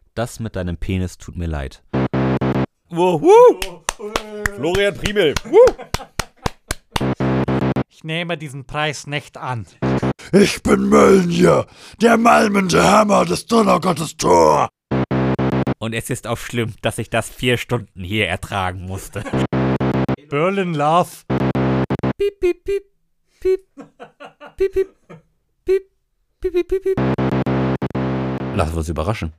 Das mit deinem Penis tut mir leid. Florian Primel. Ich nehme diesen Preis nicht an. Ich bin Mjölnir, der malmende Hammer des Donnergottes Thor. Und es ist auch schlimm, dass ich das 4 Stunden hier ertragen musste. Berlin Love. Piep, piep, piep, piep, piep, piep, piep, piep, piep, piep, piep. Lassen wir uns überraschen.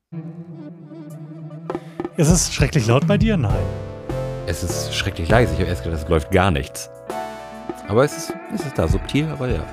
Ist es schrecklich laut bei dir? Nein. Es ist schrecklich leise. Ich habe erst gedacht, es läuft gar nichts. Aber es ist da subtil, aber ja.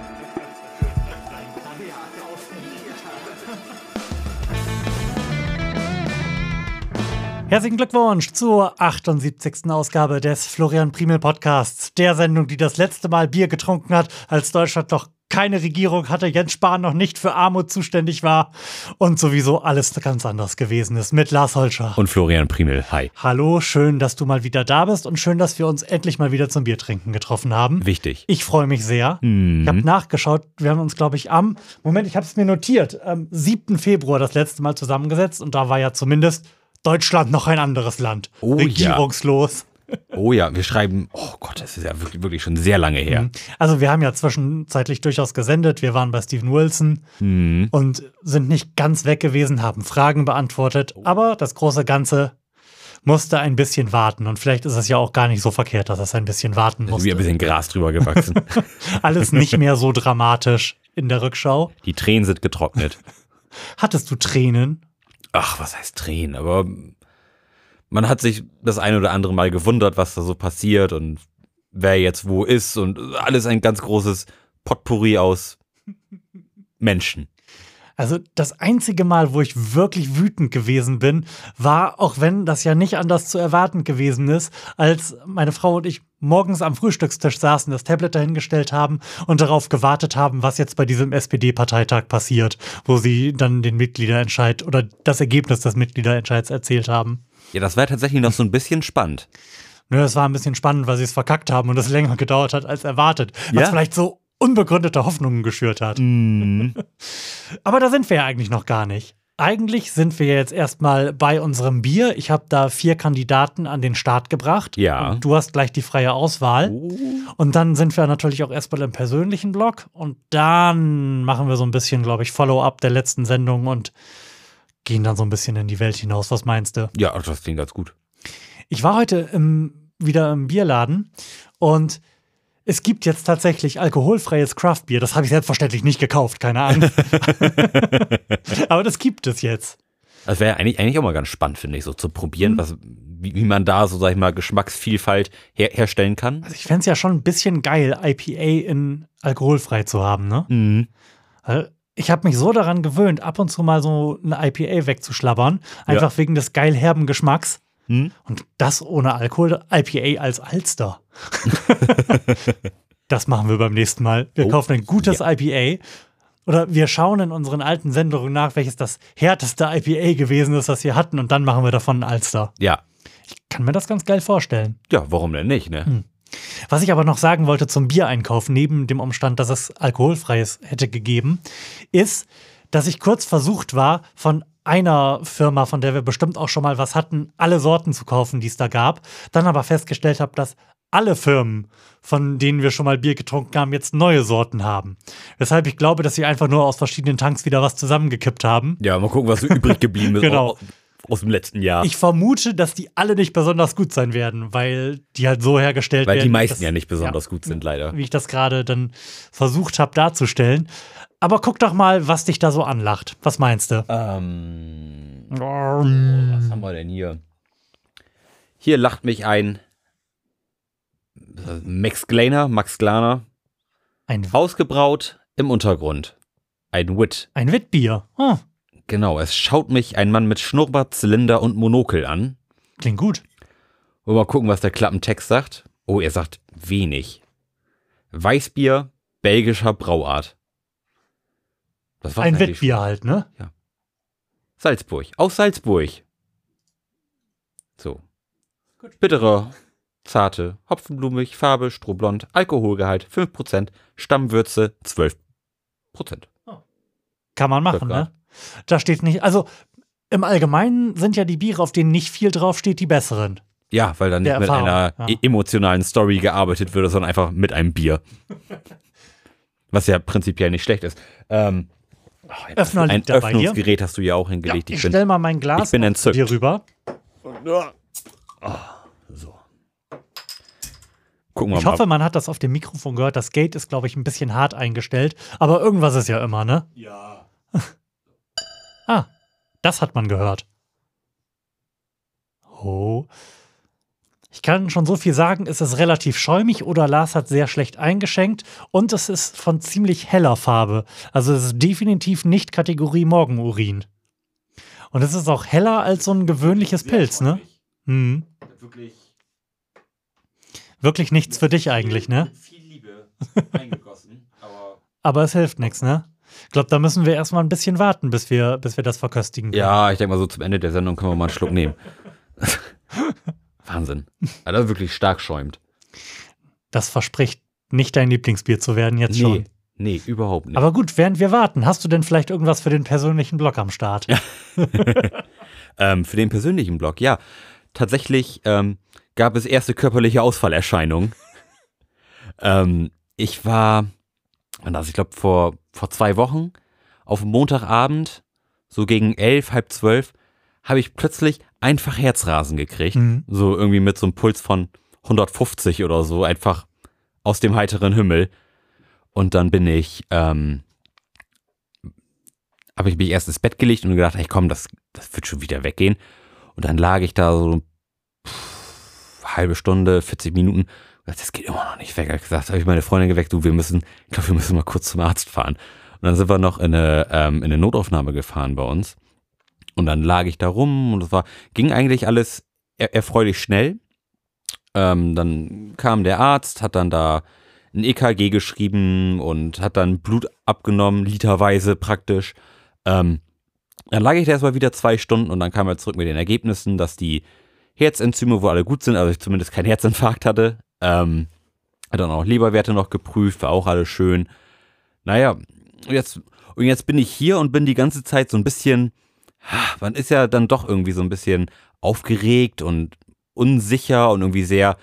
Herzlichen Glückwunsch zur 78. Ausgabe des Florian Primel Podcasts. Der Sendung, die das letzte Mal Bier getrunken hat, als Deutschland noch keine Regierung hatte, Jens Spahn noch nicht für Armut zuständig war und sowieso alles ganz anders gewesen ist mit Lars Holscher. Und Florian Primel, hi. Hallo, schön, dass du mal wieder da bist und schön, dass wir uns endlich mal wieder zum Biertrinken getroffen haben. Wichtig. Ich freue mich sehr. Ich habe nachgeschaut, wir haben uns, glaube ich, ich habe es mir notiert, am 7. Februar das letzte Mal zusammengesetzt und da war ja zumindest Deutschland noch ein anderes Land. Oh, regierungslos. Ja. Oh ja, wir schreiben, oh Gott, das ist ja wirklich schon sehr lange her. Also wir haben ja zwischenzeitlich durchaus gesendet. Wir waren bei Steven Wilson und sind nicht ganz weg gewesen, haben Fragen beantwortet. Aber das große Ganze musste ein bisschen warten. Und vielleicht ist es ja auch gar nicht so verkehrt, dass es ein bisschen warten musste. Wie ein bisschen Gras drüber gewachsen. Alles nicht mehr so dramatisch in der Rückschau. Die Tränen sind getrocknet. Hattest du Tränen? Ach, was heißt Tränen? Aber man hat sich das ein oder andere Mal gewundert, was da so passiert und wer jetzt wo ist und alles ein ganz großes Potpourri aus Menschen. Also das einzige Mal, wo ich wirklich wütend gewesen bin, war, auch wenn das ja nicht anders zu erwarten gewesen ist, als meine Frau und ich morgens am Frühstückstisch saßen, das Tablet dahingestellt haben und darauf gewartet haben, was jetzt bei diesem SPD-Parteitag passiert, wo sie dann den Mitgliederentscheid oder das Ergebnis des Mitgliederentscheids erzählt haben. Ja, das war tatsächlich noch so ein bisschen spannend. Nö, es war ein bisschen spannend, weil sie es verkackt haben und es länger gedauert hat als erwartet. Was vielleicht so unbegründete Hoffnungen geschürt hat. Aber da sind wir ja eigentlich noch gar nicht. Eigentlich sind wir jetzt erstmal bei unserem Bier. Ich habe da 4 Kandidaten an den Start gebracht. Ja. Und du hast gleich die freie Auswahl. Und dann sind wir natürlich auch erstmal im persönlichen Blog. Und dann machen wir so ein bisschen, glaube ich, Follow-up der letzten Sendung und gehen dann so ein bisschen in die Welt hinaus. Was meinst du? Ja, das klingt ganz gut. Ich war heute wieder im Bierladen und es gibt jetzt tatsächlich alkoholfreies Craftbier. Das habe ich selbstverständlich nicht gekauft, keine Ahnung. Aber das gibt es jetzt. Das wäre eigentlich auch mal ganz spannend, finde ich, so zu probieren, wie man da so, sag ich mal, Geschmacksvielfalt herstellen kann. Also ich fände es ja schon ein bisschen geil, IPA in alkoholfrei zu haben, ne? Also ich habe mich so daran gewöhnt, ab und zu mal so eine IPA wegzuschlabbern, einfach wegen des geil herben Geschmacks. Und das ohne Alkohol, IPA als Alster. Das machen wir beim nächsten Mal. Wir kaufen ein gutes IPA. Oder wir schauen in unseren alten Sendungen nach, welches das härteste IPA gewesen ist, das wir hatten. Und dann machen wir davon einen Alster. Ja. Ich kann mir das ganz geil vorstellen. Ja, warum denn nicht, ne? Was ich aber noch sagen wollte zum Biereinkauf, neben dem Umstand, dass es alkoholfreies hätte gegeben, ist, dass ich kurz versucht war, von einer Firma, von der wir bestimmt auch schon mal was hatten, alle Sorten zu kaufen, die es da gab. Dann aber festgestellt habe, dass alle Firmen, von denen wir schon mal Bier getrunken haben, jetzt neue Sorten haben. Weshalb ich glaube, dass sie einfach nur aus verschiedenen Tanks wieder was zusammengekippt haben. Ja, mal gucken, was so übrig geblieben ist Genau. aus dem letzten Jahr. Ich vermute, dass die alle nicht besonders gut sein werden, weil die halt so hergestellt werden. Weil die meisten ja nicht besonders gut sind, leider. Wie ich das gerade dann versucht habe darzustellen. Aber guck doch mal, was dich da so anlacht. Was meinst du? Was haben wir denn hier? Hier lacht mich ein Max Glaner. Ein Hausgebraut im Untergrund. Ein Wit. Ein Witbier. Oh, Genau, es schaut mich ein Mann mit Schnurrbart, Zylinder und Monokel an. klingt gut. Wollen wir mal gucken, was der Klappentext sagt. Oh, er sagt wenig. Weißbier, belgischer Brauart. Das war's Ein eigentlich Witbier halt, ne? schon. Salzburg. Aus Salzburg. So. Bittere, zarte, hopfenblumig, Farbe, strohblond, Alkoholgehalt 5%, Stammwürze 12%. Kann man machen, ne? Da steht nicht, also Im Allgemeinen sind ja die Biere, auf denen nicht viel draufsteht, die besseren. Ja, weil dann nicht Der mit Erfahrung, einer ja. emotionalen Story gearbeitet wird, sondern einfach mit einem Bier. Was ja prinzipiell nicht schlecht ist. Öffner Ein liegt da bei dir. Öffnungsgerät hast du ja auch Ja, hingelegt. ich stell mal mein Glas ich bin noch zu entzückt. dir rüber. So. Gucken wir Ich mal. hoffe, man hat das auf dem Mikrofon gehört. Das Gate ist, glaube ich, ein bisschen hart eingestellt. Aber irgendwas ist ja immer, ne? Ja. Ah, das hat man gehört. Oh. Ich kann schon so viel sagen, es ist relativ schäumig oder Lars hat sehr schlecht eingeschenkt und es ist von ziemlich heller Farbe. Also es ist definitiv nicht Kategorie Morgenurin. Und es ist auch heller als so ein gewöhnliches Pilz, ne? Hm. Wirklich nichts für dich eigentlich, ne? Viel Liebe eingegossen, aber Aber es hilft nichts, ne? Ich glaube, da müssen wir erstmal ein bisschen warten, bis wir das verköstigen können. ja, ich denke mal so zum Ende der Sendung können wir mal einen Schluck nehmen. Wahnsinn. Also das wirklich stark schäumt. Das verspricht nicht dein Lieblingsbier zu werden jetzt schon. Nee, überhaupt nicht. Aber gut, während wir warten, hast du denn vielleicht irgendwas für den persönlichen Blog am Start? Für den persönlichen Blog, ja. Tatsächlich gab es erste körperliche Ausfallerscheinungen. Ich war, ich glaube vor 2 Wochen, auf dem Montagabend, so gegen 11, halb 12, habe ich plötzlich einfach Herzrasen gekriegt. So irgendwie mit so einem Puls von 150 oder so, einfach aus dem heiteren Himmel. Und dann habe ich mich erst ins Bett gelegt und gedacht, hey komm, das wird schon wieder weggehen. Und dann lag ich da so halbe Stunde, 40 Minuten. Und das geht immer noch nicht weg. Habe ich meine Freundin geweckt, du, wir müssen mal kurz zum Arzt fahren. Und dann sind wir noch in eine Notaufnahme gefahren bei uns. Und dann lag ich da rum und ging eigentlich alles erfreulich schnell. Dann kam der Arzt, hat dann da ein EKG geschrieben und hat dann Blut abgenommen, literweise praktisch. Dann lag ich da erstmal wieder 2 Stunden und dann kam er zurück mit den Ergebnissen, dass die Herzenzyme wohl alle gut sind, also ich zumindest keinen Herzinfarkt hatte. Hat dann auch Leberwerte noch geprüft, war auch alles schön. Naja, jetzt bin ich hier und bin die ganze Zeit so ein bisschen, man ist ja dann doch irgendwie so ein bisschen aufgeregt und unsicher und irgendwie sehr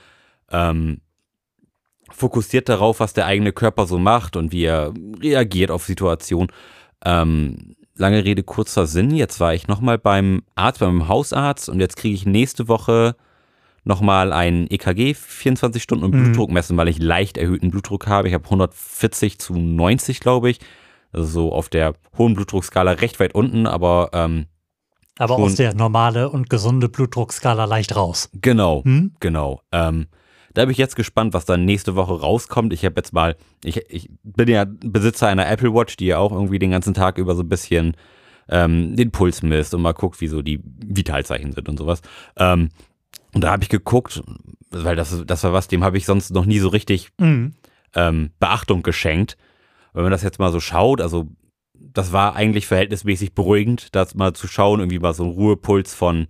fokussiert darauf, was der eigene Körper so macht und wie er reagiert auf Situationen. Lange Rede, kurzer Sinn. Jetzt war ich nochmal beim Hausarzt und jetzt kriege ich nächste Woche nochmal ein EKG, 24 Stunden und Blutdruck messen, weil ich leicht erhöhten Blutdruck habe. Ich habe 140/90, glaube ich. Also so auf der hohen Blutdruckskala recht weit unten, aber Aber schon- aus der normale und gesunde Blutdruckskala leicht raus. genau. Da bin ich jetzt gespannt, was dann nächste Woche rauskommt. Ich habe jetzt mal, ich bin ja Besitzer einer Apple Watch, die ja auch irgendwie den ganzen Tag über so ein bisschen den Puls misst und mal guckt, wie so die Vitalzeichen sind und sowas. Und da habe ich geguckt, weil das war was, dem habe ich sonst noch nie so richtig Beachtung geschenkt. Wenn man das jetzt mal so schaut, also das war eigentlich verhältnismäßig beruhigend, das mal zu schauen, irgendwie mal so ein Ruhepuls von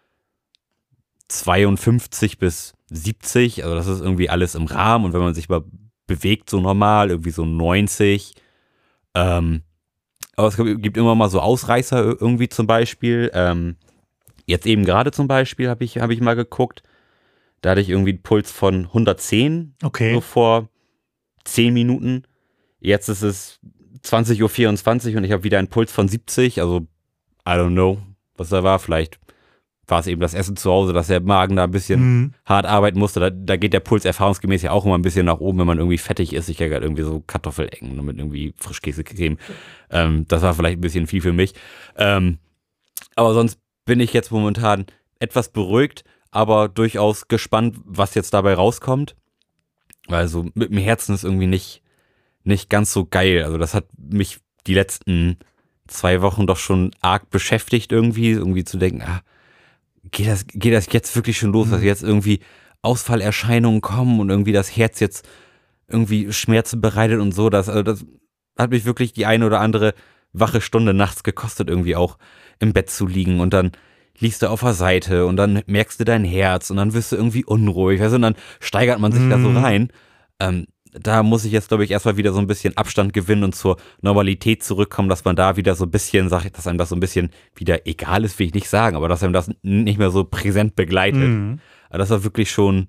52 bis 70, also das ist irgendwie alles im Rahmen und wenn man sich mal bewegt so normal, irgendwie so 90, aber es gibt immer mal so Ausreißer irgendwie zum Beispiel, jetzt eben gerade zum Beispiel habe ich mal geguckt, da hatte ich irgendwie einen Puls von 110, Okay. so vor 10 Minuten, jetzt ist es 20:24 Uhr und ich habe wieder einen Puls von 70, also I don't know, was da war, vielleicht war es eben das Essen zu Hause, dass der Magen da ein bisschen hart arbeiten musste. Da geht der Puls erfahrungsgemäß ja auch immer ein bisschen nach oben, wenn man irgendwie fettig ist. Ich habe gerade irgendwie so Kartoffelecken mit irgendwie Frischkäsecreme. Das war vielleicht ein bisschen viel für mich. Aber sonst bin ich jetzt momentan etwas beruhigt, aber durchaus gespannt, was jetzt dabei rauskommt. Weil so mit dem Herzen ist irgendwie nicht ganz so geil. Also das hat mich die letzten 2 Wochen doch schon arg beschäftigt irgendwie zu denken, geht das jetzt wirklich schon los, dass jetzt irgendwie Ausfallerscheinungen kommen und irgendwie das Herz jetzt irgendwie Schmerzen bereitet und so. Das hat mich wirklich die eine oder andere wache Stunde nachts gekostet, irgendwie auch im Bett zu liegen und dann liegst du auf der Seite und dann merkst du dein Herz und dann wirst du irgendwie unruhig, weißt du, und dann steigert man sich da so rein. da muss ich jetzt, glaube ich, erstmal wieder so ein bisschen Abstand gewinnen und zur Normalität zurückkommen, dass man da wieder so ein bisschen, dass einem das so ein bisschen wieder egal ist, will ich nicht sagen, aber dass einem das nicht mehr so präsent begleitet. Aber das war wirklich schon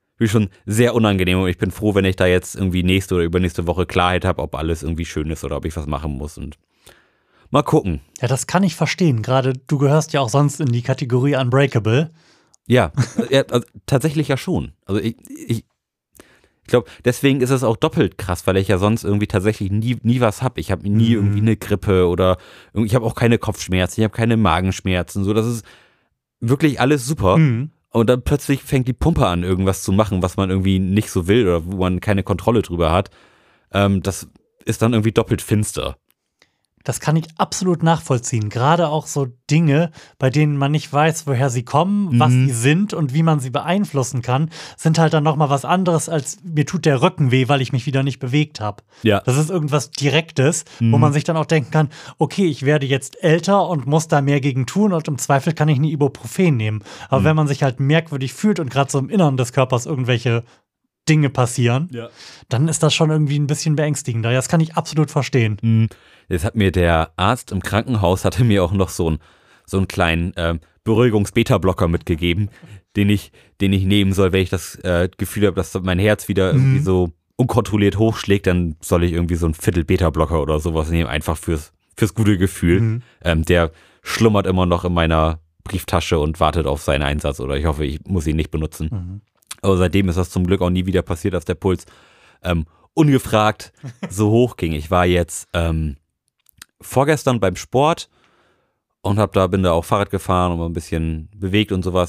sehr unangenehm und ich bin froh, wenn ich da jetzt irgendwie nächste oder übernächste Woche Klarheit habe, ob alles irgendwie schön ist oder ob ich was machen muss und mal gucken. Ja, das kann ich verstehen. Gerade du gehörst ja auch sonst in die Kategorie Unbreakable. Ja, also, tatsächlich ja schon. Also ich glaube, deswegen ist es auch doppelt krass, weil ich ja sonst irgendwie tatsächlich nie was habe. Ich habe nie irgendwie eine Grippe oder ich habe auch keine Kopfschmerzen, ich habe keine Magenschmerzen. So, das ist wirklich alles super. Und dann plötzlich fängt die Pumpe an, irgendwas zu machen, was man irgendwie nicht so will oder wo man keine Kontrolle drüber hat. Das ist dann irgendwie doppelt finster. Das kann ich absolut nachvollziehen. Gerade auch so Dinge, bei denen man nicht weiß, woher sie kommen, was sie sind und wie man sie beeinflussen kann, sind halt dann nochmal was anderes, als mir tut der Rücken weh, weil ich mich wieder nicht bewegt habe. Ja. Das ist irgendwas Direktes, wo man sich dann auch denken kann, okay, ich werde jetzt älter und muss da mehr gegen tun und im Zweifel kann ich eine Ibuprofen nehmen. Aber wenn man sich halt merkwürdig fühlt und gerade so im Inneren des Körpers irgendwelche Dinge passieren, dann ist das schon irgendwie ein bisschen beängstigender. Ja, das kann ich absolut verstehen. Jetzt hat mir der Arzt im Krankenhaus, hatte mir auch noch so einen kleinen Beruhigungs-Beta-Blocker mitgegeben, den ich nehmen soll, wenn ich das Gefühl habe, dass mein Herz wieder irgendwie so unkontrolliert hochschlägt, dann soll ich irgendwie so ein Viertel-Beta-Blocker oder sowas nehmen, einfach fürs gute Gefühl. Der schlummert immer noch in meiner Brieftasche und wartet auf seinen Einsatz oder ich hoffe, ich muss ihn nicht benutzen. Aber seitdem ist das zum Glück auch nie wieder passiert, dass der Puls ungefragt so hoch ging. Ich war jetzt vorgestern beim Sport und bin da auch Fahrrad gefahren und mal ein bisschen bewegt und sowas.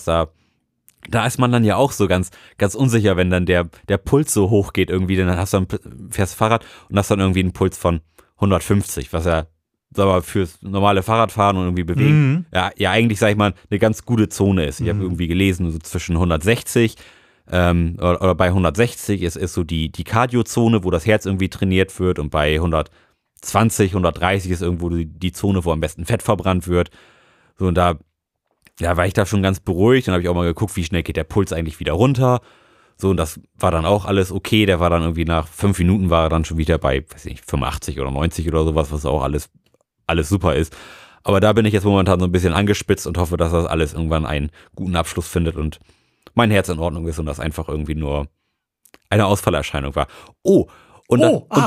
Da ist man dann ja auch so ganz, ganz unsicher, wenn dann der Puls so hoch geht irgendwie, dann fährst Fahrrad und hast dann irgendwie einen Puls von 150, was ja, sag mal, fürs normale Fahrradfahren und irgendwie bewegen, ja eigentlich, sag ich mal, eine ganz gute Zone ist. Ich habe irgendwie gelesen, so zwischen 160 oder bei 160 ist so die Cardio-Zone, wo das Herz irgendwie trainiert wird und bei 120, 130 ist irgendwo die Zone, wo am besten Fett verbrannt wird. So, und da war ich da schon ganz beruhigt. Dann habe ich auch mal geguckt, wie schnell geht der Puls eigentlich wieder runter. So, und das war dann auch alles okay. Der war dann irgendwie nach 5 Minuten war er dann schon wieder bei, weiß nicht, 85 oder 90 oder sowas, was auch alles super ist. Aber da bin ich jetzt momentan so ein bisschen angespitzt und hoffe, dass das alles irgendwann einen guten Abschluss findet und mein Herz in Ordnung ist und das einfach irgendwie nur eine Ausfallerscheinung war. Und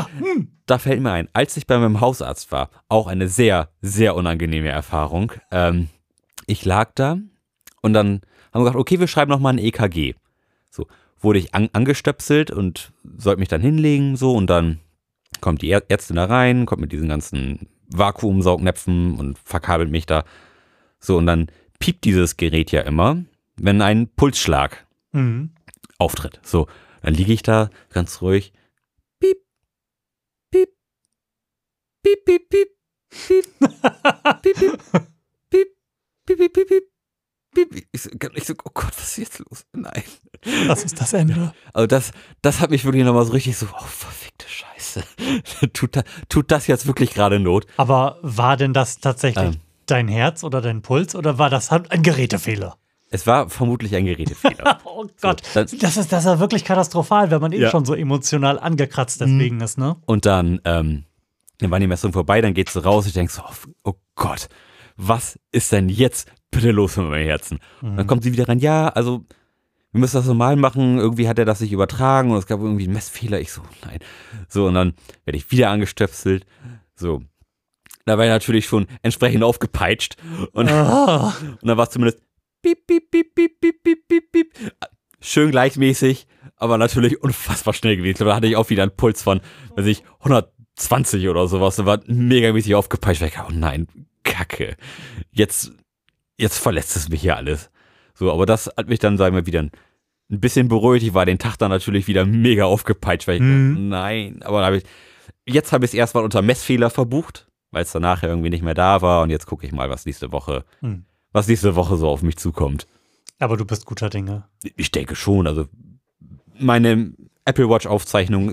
da fällt mir ein, als ich bei meinem Hausarzt war, auch eine sehr, sehr unangenehme Erfahrung. Ich lag da und dann haben wir gesagt, okay, wir schreiben nochmal ein EKG. So, wurde ich angestöpselt und sollte mich dann hinlegen, so, und dann kommt die Ärztin da rein, kommt mit diesen ganzen Vakuumsaugnäpfen und verkabelt mich da. So, und dann piept dieses Gerät ja immer, wenn ein Pulsschlag auftritt. So, dann liege ich da ganz ruhig. Piep, piep, piep, piep, piep, piep, piep, piep, piep, piep, piep, piep, piep. Ich so, oh Gott, was ist jetzt los? Nein. Das ist das Ende. Also das hat mich wirklich nochmal so richtig so, oh, verfickte Scheiße. Tut das jetzt wirklich gerade Not? Aber war denn das tatsächlich dein Herz oder dein Puls oder war das ein Gerätefehler? Es war vermutlich ein Gerätefehler. Oh Gott, so, das ist ja wirklich katastrophal, wenn man eben schon so emotional angekratzt deswegen ist, ne? Und dann war die Messung vorbei, dann geht's so raus, ich denke so, oh Gott, was ist denn jetzt bitte los mit meinem Herzen? Und dann kommt sie wieder rein, ja, also wir müssen das normal machen, irgendwie hat er das sich übertragen und es gab irgendwie einen Messfehler. Ich so, nein. So, und dann werde ich wieder angestöpselt, so. Da war ich natürlich schon entsprechend aufgepeitscht und dann war es zumindest piep, piep, piep, piep, piep, piep, piep, piep. Schön gleichmäßig, aber natürlich unfassbar schnell gewesen. Da hatte ich auch wieder einen Puls von, 120 oder sowas. Da war megamäßig aufgepeitscht. Ich dachte, oh nein, Kacke. Jetzt verletzt es mich hier alles. So, aber das hat mich dann, sagen wir, wieder ein bisschen beruhigt. Ich war den Tag dann natürlich wieder mega aufgepeitscht, weil ich dachte, nein. Aber jetzt habe ich es erstmal unter Messfehler verbucht, weil es danach irgendwie nicht mehr da war. Und jetzt gucke ich mal, was nächste Woche so auf mich zukommt. Aber du bist guter Dinge. Ich denke schon. Also meine Apple Watch Aufzeichnung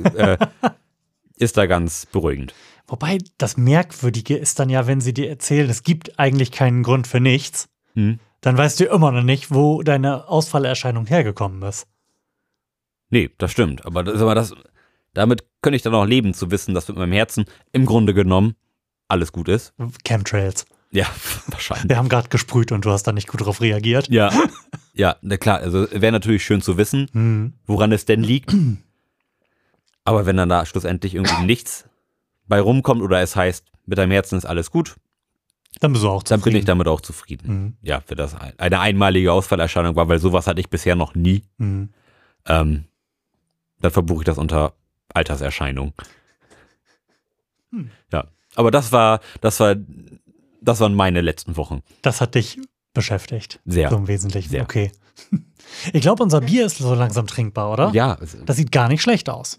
ist da ganz beruhigend. Wobei das Merkwürdige ist dann ja, wenn sie dir erzählen, es gibt eigentlich keinen Grund für nichts, dann weißt du immer noch nicht, wo deine Ausfallerscheinung hergekommen ist. Nee, das stimmt. Aber Damit könnte ich dann auch leben, zu wissen, dass mit meinem Herzen im Grunde genommen alles gut ist. Chemtrails. Ja, wahrscheinlich. Wir haben gerade gesprüht und du hast da nicht gut drauf reagiert. Ja, ja, na klar, also wäre natürlich schön zu wissen, woran es denn liegt. Aber wenn dann da schlussendlich irgendwie nichts bei rumkommt oder es heißt, mit deinem Herzen ist alles gut, Dann bist du auch dann zufrieden. bin ich damit auch zufrieden. Ja, für das eine einmalige Ausfallerscheinung war, weil sowas hatte ich bisher noch nie. Dann verbuche ich das unter Alterserscheinung. Ja, aber das waren meine letzten Wochen. Das hat dich beschäftigt. Sehr. So im Wesentlichen. Sehr. Okay. Ich glaube, unser Bier ist so langsam trinkbar, oder? Ja, Das sieht gar nicht schlecht aus.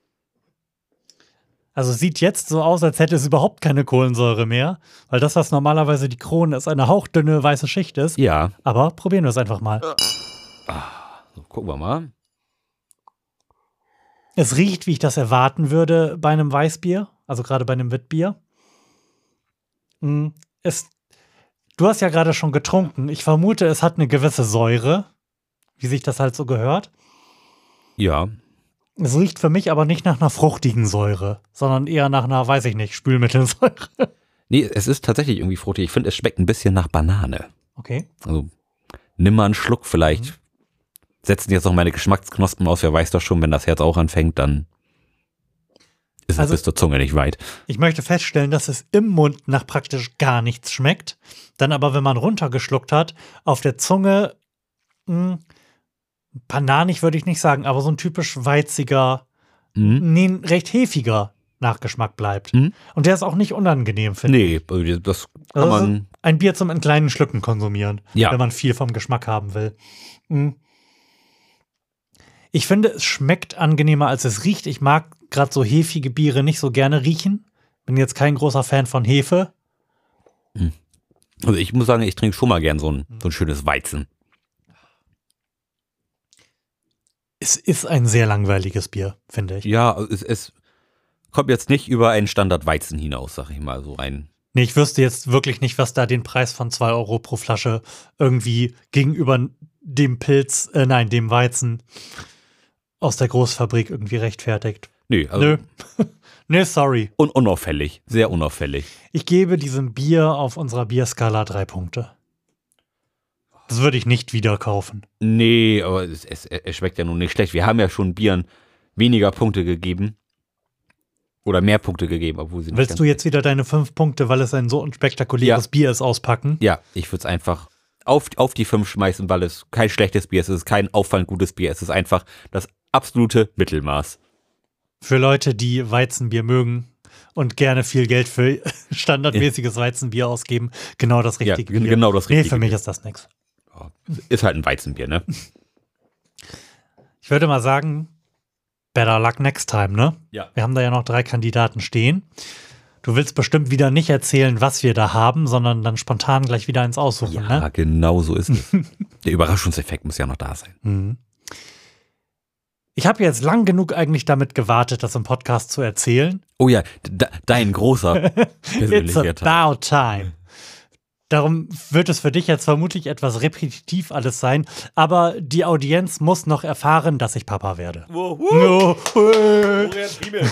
Also es sieht jetzt so aus, als hätte es überhaupt keine Kohlensäure mehr, weil das, was normalerweise die Krone ist, eine hauchdünne weiße Schicht ist. ja. Aber probieren wir es einfach mal. So, gucken wir mal. Es riecht, wie ich das erwarten würde bei einem Weißbier, also gerade bei einem Witbier. Du hast ja gerade schon getrunken. Ich vermute, es hat eine gewisse Säure, wie sich das halt so gehört. Ja, Es riecht für mich aber nicht nach einer fruchtigen Säure, sondern eher nach einer, weiß ich nicht, Spülmittelsäure. nee, es ist tatsächlich irgendwie fruchtig. Ich finde, es schmeckt ein bisschen nach Banane. Okay. Also, nimm mal einen Schluck vielleicht. Setzen jetzt noch meine Geschmacksknospen aus. Wer weiß doch schon, wenn das Herz auch anfängt, dann ist es Also- bis zur Zunge nicht weit. Ich möchte feststellen, dass es im Mund nach praktisch gar nichts schmeckt. Dann aber, wenn man runtergeschluckt hat, auf der Zunge, bananig würde ich nicht sagen, aber so ein typisch weiziger, nee, ein recht hefiger Nachgeschmack bleibt. Und der ist auch nicht unangenehm, finde ich. Nee, also das kann Also man. ein Bier zum in kleinen Schlücken konsumieren, Ja. wenn man viel vom Geschmack haben will. Ich finde, es schmeckt angenehmer, als es riecht. Ich mag gerade so hefige Biere nicht so gerne riechen. Bin jetzt kein großer Fan von Hefe. Also ich muss sagen, ich trinke schon mal gern so ein schönes Weizen. Es ist ein sehr langweiliges Bier, finde ich. Ja, es kommt jetzt nicht über einen Standard Weizen hinaus, sag ich mal. So ein. Nee, ich wüsste jetzt wirklich nicht, was da den Preis von 2 Euro pro Flasche irgendwie gegenüber dem dem Weizen aus der Großfabrik irgendwie rechtfertigt. Nee, also Nö. Nee, sorry. unauffällig. Sehr unauffällig. Ich gebe diesem Bier auf unserer Bierskala 3 Punkte. Das würde ich nicht wieder kaufen. Nee, aber es schmeckt ja nun nicht schlecht. Wir haben ja schon Bieren weniger Punkte gegeben. Oder mehr Punkte gegeben, obwohl sie nicht Willst ganz- du jetzt wieder deine 5 Punkte, weil es ein so unspektakuläres Ja. Bier ist, auspacken? Ja, ich würde es einfach auf die 5 schmeißen, weil es kein schlechtes Bier ist. Es ist kein auffallend gutes Bier. Es ist einfach das absolute Mittelmaß. Für Leute, die Weizenbier mögen und gerne viel Geld für standardmäßiges Weizenbier ausgeben, genau das richtige Ja, Bier. genau das Nee, richtige für mich Bier. ist das nichts. Ist halt ein Weizenbier, ne? Ich würde mal sagen, better luck next time, ne? Ja. Wir haben da ja noch 3 Kandidaten stehen. Du willst bestimmt wieder nicht erzählen, was wir da haben, sondern dann spontan gleich wieder eins aussuchen, Ja, ne? genau so ist es. Der Überraschungseffekt muss ja noch da sein. Ich habe jetzt lang genug eigentlich damit gewartet, das im Podcast zu erzählen. Oh ja, dein großer It's persönlicher about time. Darum wird es für dich jetzt vermutlich etwas repetitiv alles sein, aber die Audienz muss noch erfahren, dass ich Papa werde. Oh, Florian Priemel.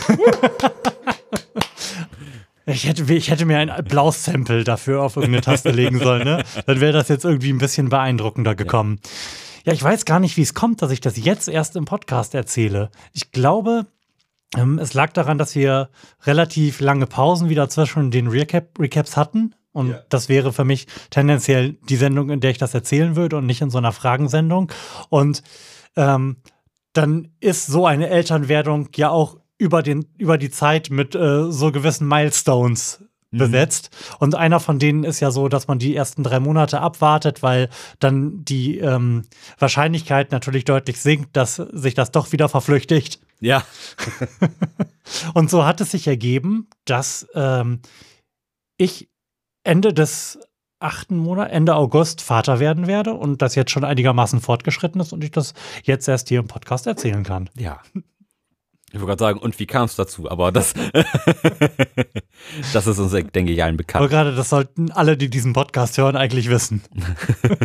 ich hätte mir ein Applaus-Sample dafür auf irgendeine Taste legen sollen, ne? Dann wäre das jetzt irgendwie ein bisschen beeindruckender gekommen. Ja, ich weiß gar nicht, wie es kommt, dass ich das jetzt erst im Podcast erzähle. Ich glaube, es lag daran, dass wir relativ lange Pausen wieder zwischen den Recaps hatten. Und das wäre für mich tendenziell die Sendung, in der ich das erzählen würde und nicht in so einer Fragensendung. Und dann ist so eine Elternwerdung ja auch über die Zeit mit so gewissen Milestones besetzt. Und einer von denen ist ja so, dass man die ersten 3 Monate abwartet, weil dann die Wahrscheinlichkeit natürlich deutlich sinkt, dass sich das doch wieder verflüchtigt. Ja. Und so hat es sich ergeben, dass ich Ende des 8. Monats, Ende August Vater werden werde und das jetzt schon einigermaßen fortgeschritten ist und ich das jetzt erst hier im Podcast erzählen kann. Ja. Ich wollte gerade sagen, und wie kam es dazu? Aber das, das ist uns, denke ich, allen Aber bekannt. gerade das sollten alle, die diesen Podcast hören, eigentlich wissen.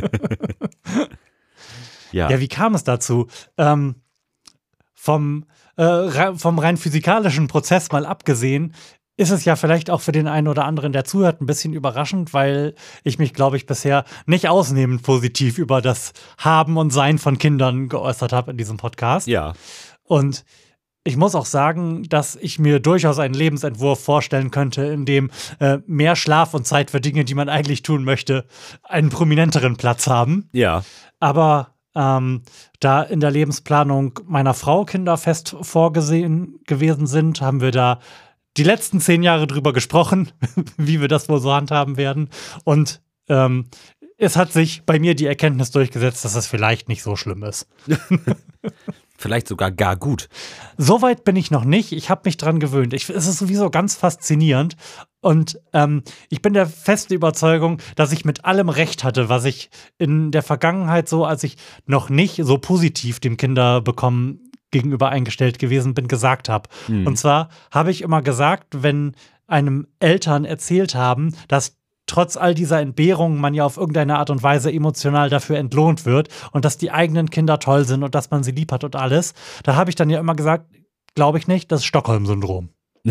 Ja. Ja, wie kam es dazu? Vom vom rein physikalischen Prozess mal abgesehen, ist es ja vielleicht auch für den einen oder anderen, der zuhört, ein bisschen überraschend, weil ich mich, glaube ich, bisher nicht ausnehmend positiv über das Haben und Sein von Kindern geäußert habe in diesem Podcast. Ja. Und ich muss auch sagen, dass ich mir durchaus einen Lebensentwurf vorstellen könnte, in dem mehr Schlaf und Zeit für Dinge, die man eigentlich tun möchte, einen prominenteren Platz haben. Ja. Aber da in der Lebensplanung meiner Frau Kinder fest vorgesehen gewesen sind, haben wir da die letzten 10 Jahre drüber gesprochen, wie wir das wohl so handhaben werden. Und es hat sich bei mir die Erkenntnis durchgesetzt, dass es vielleicht nicht so schlimm ist. Vielleicht sogar gar gut. Soweit bin ich noch nicht. Ich habe mich dran gewöhnt. Es ist sowieso ganz faszinierend. Und ich bin der festen Überzeugung, dass ich mit allem recht hatte, was ich in der Vergangenheit so, als ich noch nicht so positiv dem Kinderbekommen gegenüber eingestellt gewesen bin, gesagt habe. Und zwar habe ich immer gesagt, wenn einem Eltern erzählt haben, dass trotz all dieser Entbehrungen man ja auf irgendeine Art und Weise emotional dafür entlohnt wird und dass die eigenen Kinder toll sind und dass man sie lieb hat und alles, da habe ich dann ja immer gesagt, glaube ich nicht, das ist Stockholm-Syndrom.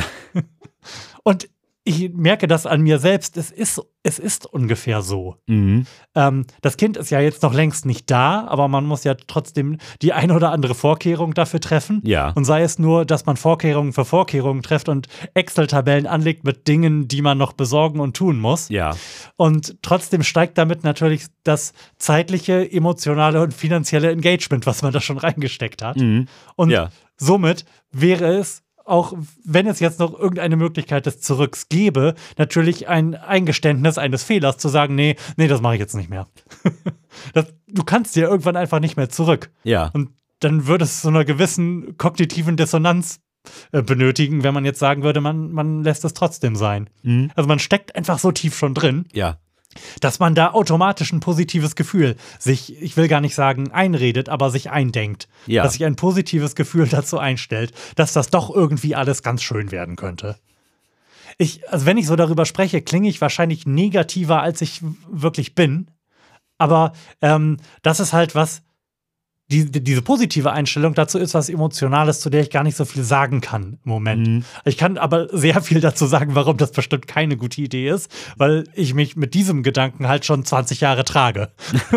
Und ich merke das an mir selbst, es ist ungefähr so. Das Kind ist ja jetzt noch längst nicht da, aber man muss ja trotzdem die eine oder andere Vorkehrung dafür treffen. Ja. Und sei es nur, dass man Vorkehrungen für Vorkehrungen trifft und Excel-Tabellen anlegt mit Dingen, die man noch besorgen und tun muss. Ja. Und trotzdem steigt damit natürlich das zeitliche, emotionale und finanzielle Engagement, was man da schon reingesteckt hat. Und Ja. somit wäre es, auch wenn es jetzt noch irgendeine Möglichkeit des Zurücks gäbe, natürlich ein Eingeständnis eines Fehlers zu sagen, nee, das mache ich jetzt nicht mehr. Du kannst ja irgendwann einfach nicht mehr zurück. Ja. Und dann würde es so einer gewissen kognitiven Dissonanz benötigen, wenn man jetzt sagen würde, man lässt es trotzdem sein. Also man steckt einfach so tief schon drin, Ja. dass man da automatisch ein positives Gefühl sich, ich will gar nicht sagen einredet, aber sich eindenkt. Ja. Dass sich ein positives Gefühl dazu einstellt, dass das doch irgendwie alles ganz schön werden könnte. Also wenn ich so darüber spreche, klinge ich wahrscheinlich negativer, als ich wirklich bin. Aber das ist halt was, diese positive Einstellung dazu ist was Emotionales, zu der ich gar nicht so viel sagen kann im Moment. Ich kann aber sehr viel dazu sagen, warum das bestimmt keine gute Idee ist, weil ich mich mit diesem Gedanken halt schon 20 Jahre trage.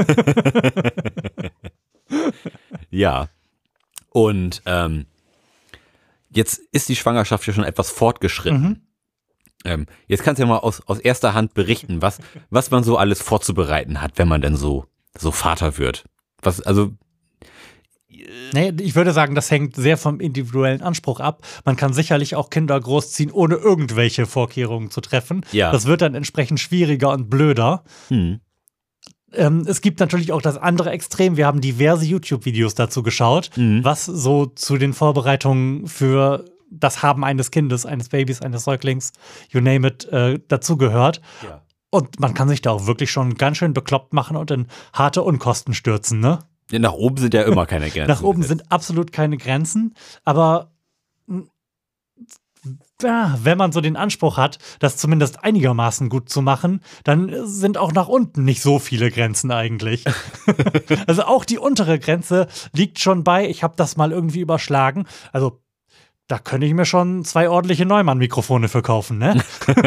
Ja. Und jetzt ist die Schwangerschaft ja schon etwas fortgeschritten. Jetzt kannst du ja mal aus erster Hand berichten, was man so alles vorzubereiten hat, wenn man denn so Vater wird. Nee, ich würde sagen, das hängt sehr vom individuellen Anspruch ab. Man kann sicherlich auch Kinder großziehen, ohne irgendwelche Vorkehrungen zu treffen. Ja. Das wird dann entsprechend schwieriger und blöder. Es gibt natürlich auch das andere Extrem. Wir haben diverse YouTube-Videos dazu geschaut, was so zu den Vorbereitungen für das Haben eines Kindes, eines Babys, eines Säuglings, you name it, dazugehört. Ja. Und man kann sich da auch wirklich schon ganz schön bekloppt machen und in harte Unkosten stürzen, ne? Ja, nach oben sind ja immer keine Grenzen. Nach oben sind absolut keine Grenzen, aber wenn man so den Anspruch hat, das zumindest einigermaßen gut zu machen, dann sind auch nach unten nicht so viele Grenzen eigentlich. Also auch die untere Grenze liegt schon bei, ich habe das mal irgendwie überschlagen. Also da könnte ich mir schon 2 ordentliche Neumann-Mikrofone für kaufen, ne?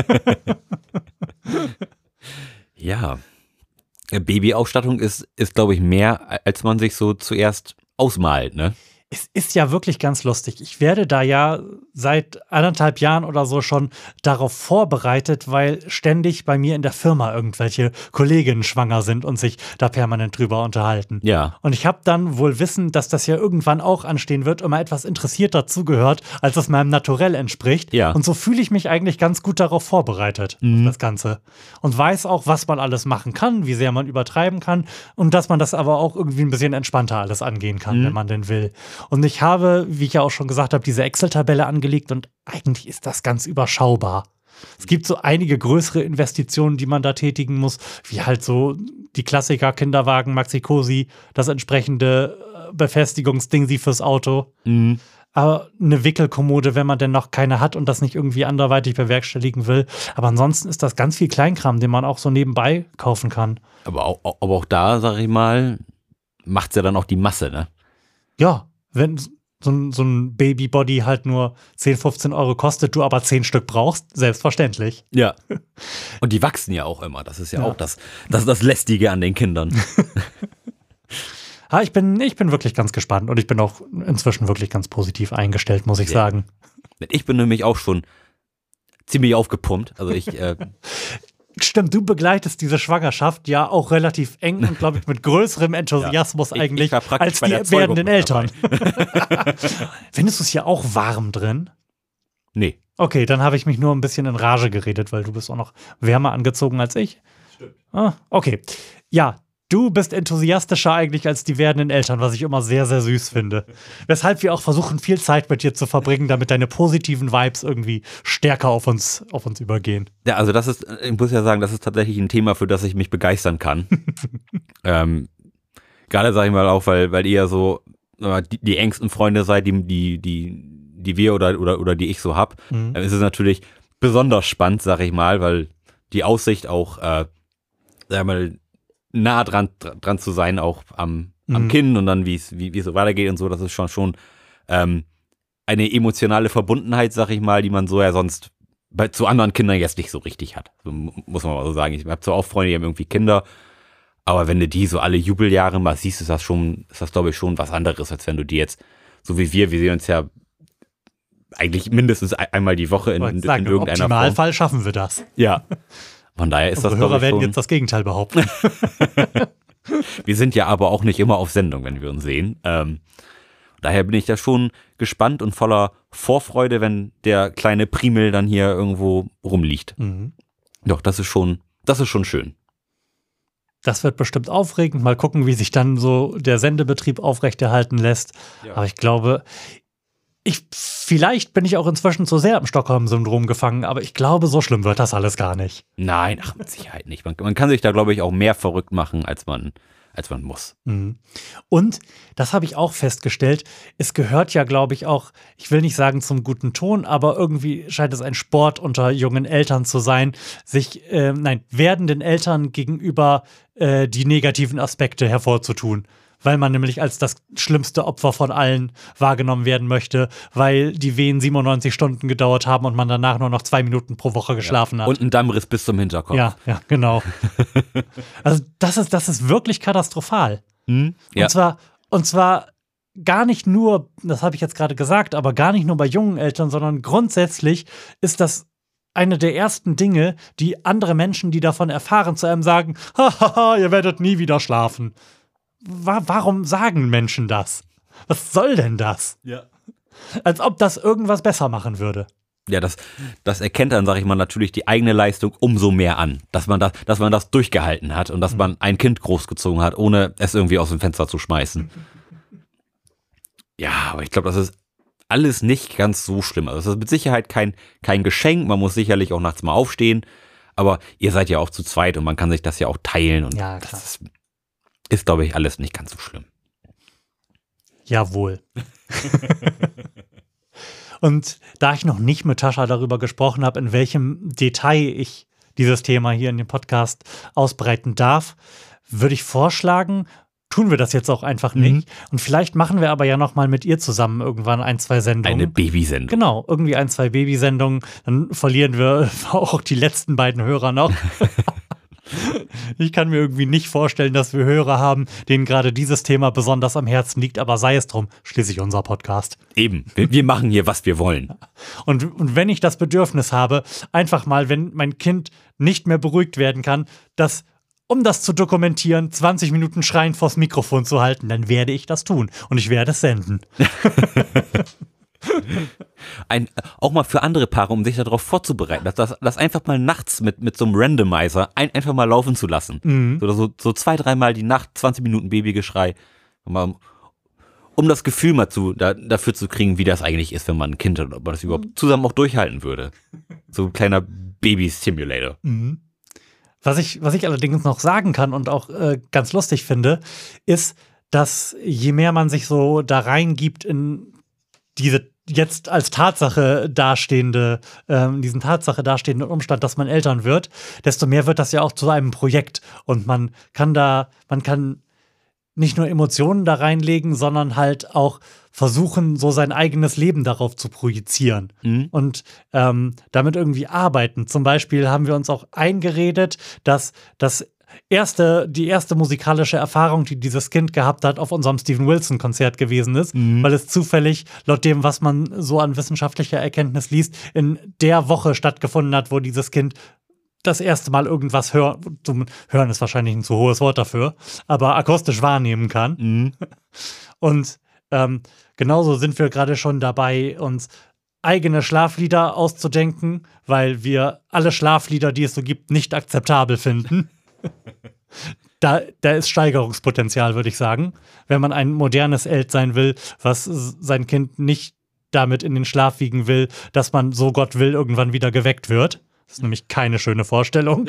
Ja. Babyausstattung ist glaube ich, mehr, als man sich so zuerst ausmalt, ne? Es ist ja wirklich ganz lustig. Ich werde da ja seit 1,5 Jahren oder so schon darauf vorbereitet, weil ständig bei mir in der Firma irgendwelche Kolleginnen schwanger sind und sich da permanent drüber unterhalten. Ja. Und ich habe dann wohl wissend, dass das ja irgendwann auch anstehen wird, immer etwas interessierter zugehört, als es meinem Naturell entspricht. Ja. Und so fühle ich mich eigentlich ganz gut darauf vorbereitet, auf das Ganze. Und weiß auch, was man alles machen kann, wie sehr man übertreiben kann und dass man das aber auch irgendwie ein bisschen entspannter alles angehen kann, wenn man denn will. Und ich habe, wie ich ja auch schon gesagt habe, diese Excel-Tabelle angelegt und eigentlich ist das ganz überschaubar. Es gibt so einige größere Investitionen, die man da tätigen muss, wie halt so die Klassiker, Kinderwagen, Maxi-Cosi, das entsprechende Befestigungsding sie fürs Auto. Aber eine Wickelkommode, wenn man denn noch keine hat und das nicht irgendwie anderweitig bewerkstelligen will. Aber ansonsten ist das ganz viel Kleinkram, den man auch so nebenbei kaufen kann. Aber auch da, sag ich mal, macht's ja dann auch die Masse, ne? Ja, wenn so ein Babybody halt nur 10, 15 Euro kostet, du aber 10 Stück brauchst, selbstverständlich. Ja. Und die wachsen ja auch immer. Das ist ja auch das Lästige an den Kindern. Ich bin wirklich ganz gespannt und ich bin auch inzwischen wirklich ganz positiv eingestellt, muss ich sagen. Ich bin nämlich auch schon ziemlich aufgepumpt. Also Stimmt, du begleitest diese Schwangerschaft ja auch relativ eng und, glaube ich, mit größerem Enthusiasmus eigentlich als die werdenden Eltern. Findest du es hier auch warm drin? Nee. Okay, dann habe ich mich nur ein bisschen in Rage geredet, weil du bist auch noch wärmer angezogen als ich. Stimmt. Okay. Ja, du bist enthusiastischer eigentlich als die werdenden Eltern, was ich immer sehr, sehr süß finde. Weshalb wir auch versuchen, viel Zeit mit dir zu verbringen, damit deine positiven Vibes irgendwie stärker auf uns übergehen. Ja, also ich muss ja sagen, das ist tatsächlich ein Thema, für das ich mich begeistern kann. Gerade sage ich mal auch, weil ihr ja so die engsten Freunde seid, die wir oder die ich so hab. Dann ist es natürlich besonders spannend, sag ich mal, weil die Aussicht auch, sag ich mal, nah dran zu sein, auch am Kind und dann wie es so weitergeht und so, das ist schon eine emotionale Verbundenheit, sag ich mal, die man so ja sonst zu anderen Kindern jetzt nicht so richtig hat. So, muss man mal so sagen. Ich habe zwar auch Freunde, die haben irgendwie Kinder, aber wenn du die so alle Jubeljahre mal siehst, ist das glaube ich schon was anderes, als wenn du die jetzt, so wie wir sehen uns ja eigentlich mindestens einmal die Woche in irgendeiner Form. Im Optimalfall schaffen wir das. Ja. Von daher ist das, Hörer werden jetzt das Gegenteil behaupten. Wir sind ja aber auch nicht immer auf Sendung, wenn wir uns sehen. Daher bin ich da schon gespannt und voller Vorfreude, wenn der kleine Primel dann hier irgendwo rumliegt. Doch, das ist schon schön. Das wird bestimmt aufregend. Mal gucken, wie sich dann so der Sendebetrieb aufrechterhalten lässt. Ja. Aber ich glaube, vielleicht bin ich auch inzwischen zu sehr im Stockholm-Syndrom gefangen, aber ich glaube, so schlimm wird das alles gar nicht. Nein, mit Sicherheit nicht. Man kann sich da, glaube ich, auch mehr verrückt machen, als man muss. Und, das habe ich auch festgestellt, es gehört ja, glaube ich, auch, ich will nicht sagen zum guten Ton, aber irgendwie scheint es ein Sport unter jungen Eltern zu sein, sich werdenden Eltern gegenüber die negativen Aspekte hervorzutun. Weil man nämlich als das schlimmste Opfer von allen wahrgenommen werden möchte, weil die Wehen 97 Stunden gedauert haben und man danach nur noch 2 Minuten pro Woche geschlafen hat. Und ein Dammriss bis zum Hinterkopf. Ja, genau. Also das ist wirklich katastrophal. Ja. Und zwar gar nicht nur, das habe ich jetzt gerade gesagt, aber gar nicht nur bei jungen Eltern, sondern grundsätzlich ist das eine der ersten Dinge, die andere Menschen, die davon erfahren, zu einem sagen, hahaha, ihr werdet nie wieder schlafen. Warum sagen Menschen das? Was soll denn das? Ja. Als ob das irgendwas besser machen würde. Ja, das erkennt dann, sag ich mal, natürlich die eigene Leistung umso mehr an. Dass man das durchgehalten hat und dass man ein Kind großgezogen hat, ohne es irgendwie aus dem Fenster zu schmeißen. Ja, aber ich glaube, das ist alles nicht ganz so schlimm. Also das ist mit Sicherheit kein Geschenk. Man muss sicherlich auch nachts mal aufstehen. Aber ihr seid ja auch zu zweit und man kann sich das ja auch teilen. Und ja, klar. Das ist, glaube ich, alles nicht ganz so schlimm. Jawohl. Und da ich noch nicht mit Tascha darüber gesprochen habe, in welchem Detail ich dieses Thema hier in dem Podcast ausbreiten darf, würde ich vorschlagen, tun wir das jetzt auch einfach nicht. Und vielleicht machen wir aber ja noch mal mit ihr zusammen irgendwann 1, 2 Sendungen. Eine Babysendung. Genau, irgendwie 1, 2 Babysendungen. Dann verlieren wir auch die letzten beiden Hörer noch. Ich kann mir irgendwie nicht vorstellen, dass wir Hörer haben, denen gerade dieses Thema besonders am Herzen liegt, aber sei es drum, schließlich unser Podcast. Eben, wir machen hier, was wir wollen. Und wenn ich das Bedürfnis habe, einfach mal, wenn mein Kind nicht mehr beruhigt werden kann, um das zu dokumentieren, 20 Minuten schreiend vors Mikrofon zu halten, dann werde ich das tun und ich werde es senden. Auch mal für andere Paare, um sich darauf vorzubereiten, das einfach mal nachts mit so einem Randomizer einfach mal laufen zu lassen. So 2, 3 Mal die Nacht, 20 Minuten Babygeschrei, um das Gefühl mal dafür zu kriegen, wie das eigentlich ist, wenn man ein Kind hat, ob man das überhaupt zusammen auch durchhalten würde. So ein kleiner Baby-Simulator. Was ich allerdings noch sagen kann und auch ganz lustig finde, ist, dass je mehr man sich so da reingibt in diese jetzt als Tatsache dastehenden Umstand, dass man Eltern wird, desto mehr wird das ja auch zu einem Projekt. Und man kann nicht nur Emotionen da reinlegen, sondern halt auch versuchen, so sein eigenes Leben darauf zu projizieren und damit irgendwie arbeiten. Zum Beispiel haben wir uns auch eingeredet, dass die erste musikalische Erfahrung, die dieses Kind gehabt hat, auf unserem Steven Wilson-Konzert gewesen ist, weil es zufällig, laut dem, was man so an wissenschaftlicher Erkenntnis liest, in der Woche stattgefunden hat, wo dieses Kind das erste Mal irgendwas hören ist wahrscheinlich ein zu hohes Wort dafür, aber akustisch wahrnehmen kann. Und genauso sind wir gerade schon dabei, uns eigene Schlaflieder auszudenken, weil wir alle Schlaflieder, die es so gibt, nicht akzeptabel finden. Da ist Steigerungspotenzial, würde ich sagen. Wenn man ein modernes Elt sein will, was sein Kind nicht damit in den Schlaf wiegen will, dass man, so Gott will, irgendwann wieder geweckt wird. Das ist nämlich keine schöne Vorstellung.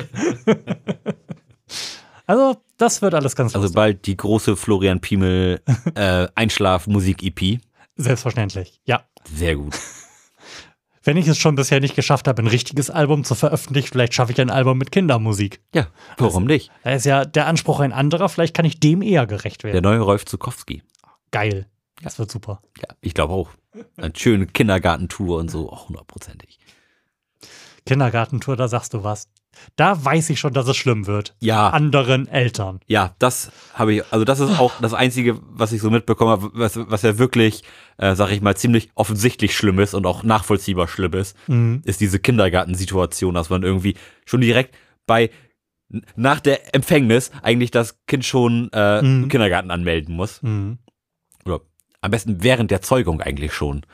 Also, das wird alles ganz Also lustig. bald die große Florian Piemel Einschlaf-Musik-EP. Selbstverständlich, ja. Sehr gut. Wenn ich es schon bisher nicht geschafft habe, ein richtiges Album zu veröffentlichen, vielleicht schaffe ich ein Album mit Kindermusik. Ja, warum nicht? Da ist ja der Anspruch ein anderer, vielleicht kann ich dem eher gerecht werden. Der neue Rolf Zukowski. Geil. Das wird super. Ja, ich glaube auch. Eine schöne Kindergartentour und so, auch 100%ig. Kindergartentour, da sagst du was. Da weiß ich schon, dass es schlimm wird. Ja. Anderen Eltern. Ja, das habe ich, also das ist auch das Einzige, was ich so mitbekommen habe, was ja wirklich, sag ich mal, ziemlich offensichtlich schlimm ist und auch nachvollziehbar schlimm ist, ist diese Kindergartensituation, dass man irgendwie schon direkt nach der Empfängnis eigentlich das Kind schon im Kindergarten anmelden muss. Oder am besten während der Zeugung eigentlich schon.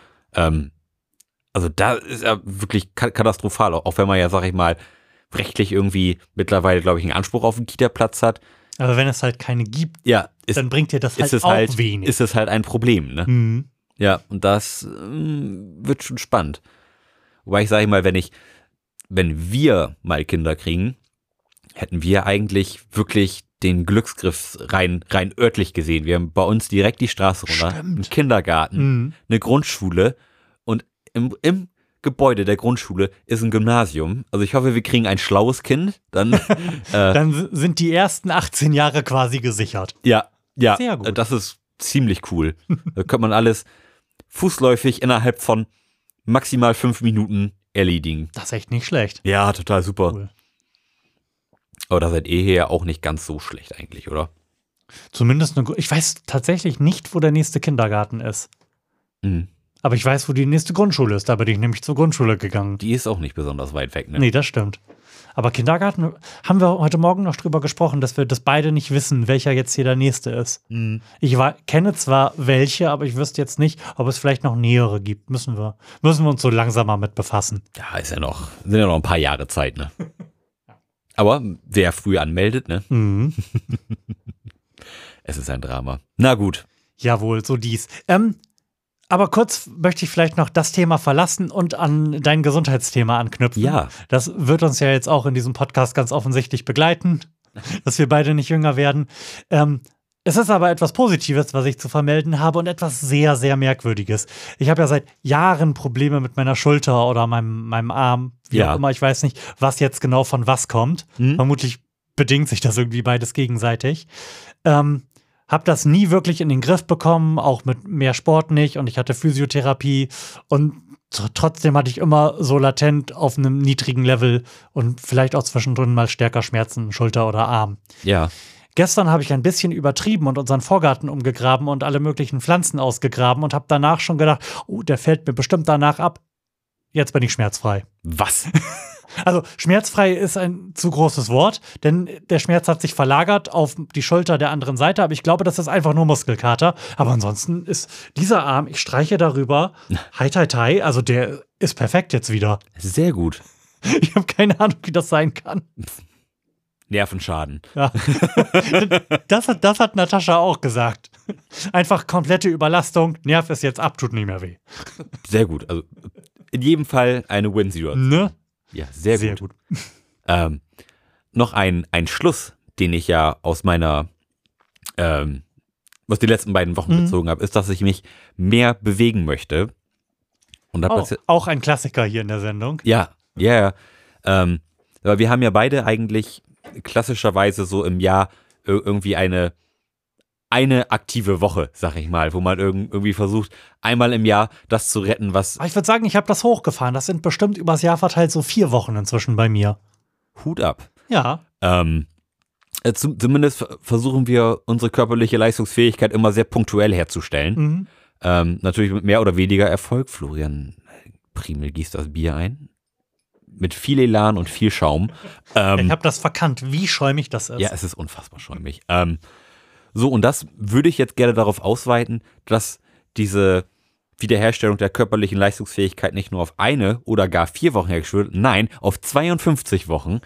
Also da ist ja wirklich katastrophal, auch wenn man ja, sag ich mal, rechtlich irgendwie mittlerweile, glaube ich, einen Anspruch auf einen Kita-Platz hat. Aber wenn es halt keine gibt, Ja, dann bringt dir das halt auch wenig. Ist es halt ein Problem, ne? Ja, und das wird schon spannend. Wobei ich sage mal, wenn wir mal Kinder kriegen, hätten wir eigentlich wirklich den Glücksgriff rein örtlich gesehen. Wir haben bei uns direkt die Straße runter, einen Kindergarten, eine Grundschule und im Gebäude der Grundschule ist ein Gymnasium. Also ich hoffe, wir kriegen ein schlaues Kind. Dann, dann sind die ersten 18 Jahre quasi gesichert. Ja, Sehr gut. das ist ziemlich cool. Da könnte man alles fußläufig innerhalb von maximal 5 Minuten erledigen. Das ist echt nicht schlecht. Ja, total super. Cool. Aber da seid ihr hier ja auch nicht ganz so schlecht eigentlich, oder? Zumindest ich weiß tatsächlich nicht, wo der nächste Kindergarten ist. Aber ich weiß, wo die nächste Grundschule ist. Da bin ich nämlich zur Grundschule gegangen. Die ist auch nicht besonders weit weg, ne? Nee, das stimmt. Aber Kindergarten, haben wir heute Morgen noch drüber gesprochen, dass wir das beide nicht wissen, welcher jetzt hier der nächste ist. Ich kenne zwar welche, aber ich wüsste jetzt nicht, ob es vielleicht noch nähere gibt. Müssen wir uns so langsam mal mit befassen. Ja, sind ja noch ein paar Jahre Zeit, ne? Aber wer früh anmeldet, ne? Es ist ein Drama. Na gut. Jawohl, so dies. Aber kurz möchte ich vielleicht noch das Thema verlassen und an dein Gesundheitsthema anknüpfen. Ja. Das wird uns ja jetzt auch in diesem Podcast ganz offensichtlich begleiten, dass wir beide nicht jünger werden. Es ist aber etwas Positives, was ich zu vermelden habe und etwas sehr, sehr Merkwürdiges. Ich habe ja seit Jahren Probleme mit meiner Schulter oder meinem Arm, wie auch immer. Ich weiß nicht, was jetzt genau von was kommt. Vermutlich bedingt sich das irgendwie beides gegenseitig. Hab das nie wirklich in den Griff bekommen, auch mit mehr Sport nicht. Und ich hatte Physiotherapie und trotzdem hatte ich immer so latent auf einem niedrigen Level und vielleicht auch zwischendrin mal stärker Schmerzen, Schulter oder Arm. Ja. Gestern habe ich ein bisschen übertrieben und unseren Vorgarten umgegraben und alle möglichen Pflanzen ausgegraben und habe danach schon gedacht, oh, der fällt mir bestimmt danach ab. Jetzt bin ich schmerzfrei. Was? Also schmerzfrei ist ein zu großes Wort, denn der Schmerz hat sich verlagert auf die Schulter der anderen Seite, aber ich glaube, das ist einfach nur Muskelkater. Aber ansonsten ist dieser Arm, ich streiche darüber, hei, also der ist perfekt jetzt wieder. Sehr gut. Ich habe keine Ahnung, wie das sein kann. Nervenschaden. Ja. Das hat Natascha auch gesagt. Einfach komplette Überlastung, Nerv ist jetzt ab, tut nicht mehr weh. Sehr gut. Also in jedem Fall eine Win-Situation. Ne? Ja, sehr gut. Noch ein Schluss, den ich ja aus meiner, aus den letzten beiden Wochen gezogen habe, ist, dass ich mich mehr bewegen möchte. Und auch ein Klassiker hier in der Sendung. Ja. Aber wir haben ja beide eigentlich klassischerweise so im Jahr irgendwie eine eine aktive Woche, sag ich mal, wo man irgendwie versucht, einmal im Jahr das zu retten, was Aber ich würde sagen, ich habe das hochgefahren. Das sind bestimmt übers Jahr verteilt so 4 Wochen inzwischen bei mir. Hut ab. Ja. Zumindest versuchen wir, unsere körperliche Leistungsfähigkeit immer sehr punktuell herzustellen. Natürlich mit mehr oder weniger Erfolg. Florian Primel gießt das Bier ein. Mit viel Elan und viel Schaum. Ich habe das verkannt, wie schäumig das ist. Ja, es ist unfassbar schäumig. So, und das würde ich jetzt gerne darauf ausweiten, dass diese Wiederherstellung der körperlichen Leistungsfähigkeit nicht nur auf 1 oder gar 4 Wochen hergestellt wird, nein, auf 52 Wochen.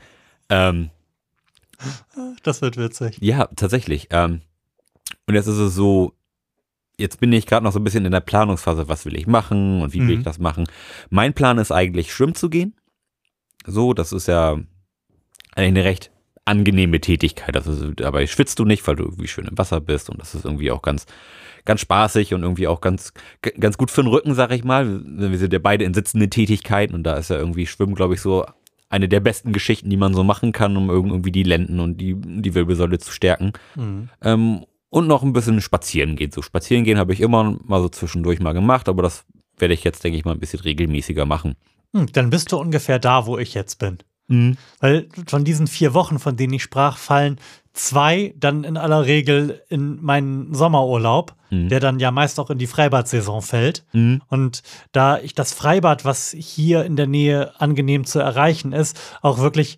Das wird witzig. Ja, tatsächlich. Und jetzt ist es so, jetzt bin ich gerade noch so ein bisschen in der Planungsphase, was will ich machen und wie will ich das machen. Mein Plan ist eigentlich, schwimmen zu gehen. So, das ist ja eigentlich eine recht angenehme Tätigkeit. Also, dabei schwitzt du nicht, weil du irgendwie schön im Wasser bist und das ist irgendwie auch ganz, ganz spaßig und irgendwie auch ganz, ganz gut für den Rücken, sag ich mal. Wir sind ja beide in sitzenden Tätigkeiten und da ist ja irgendwie Schwimmen, glaube ich, so eine der besten Geschichten, die man so machen kann, um irgendwie die Lenden und die Wirbelsäule zu stärken. Und noch ein bisschen spazieren gehen. So spazieren gehen habe ich immer mal so zwischendurch mal gemacht, aber das werde ich jetzt, denke ich mal, ein bisschen regelmäßiger machen. Dann bist du ungefähr da, wo ich jetzt bin. Weil von diesen 4 Wochen, von denen ich sprach, fallen 2 dann in aller Regel in meinen Sommerurlaub, der dann ja meist auch in die Freibad-Saison fällt. Und da ich das Freibad, was hier in der Nähe angenehm zu erreichen ist, auch wirklich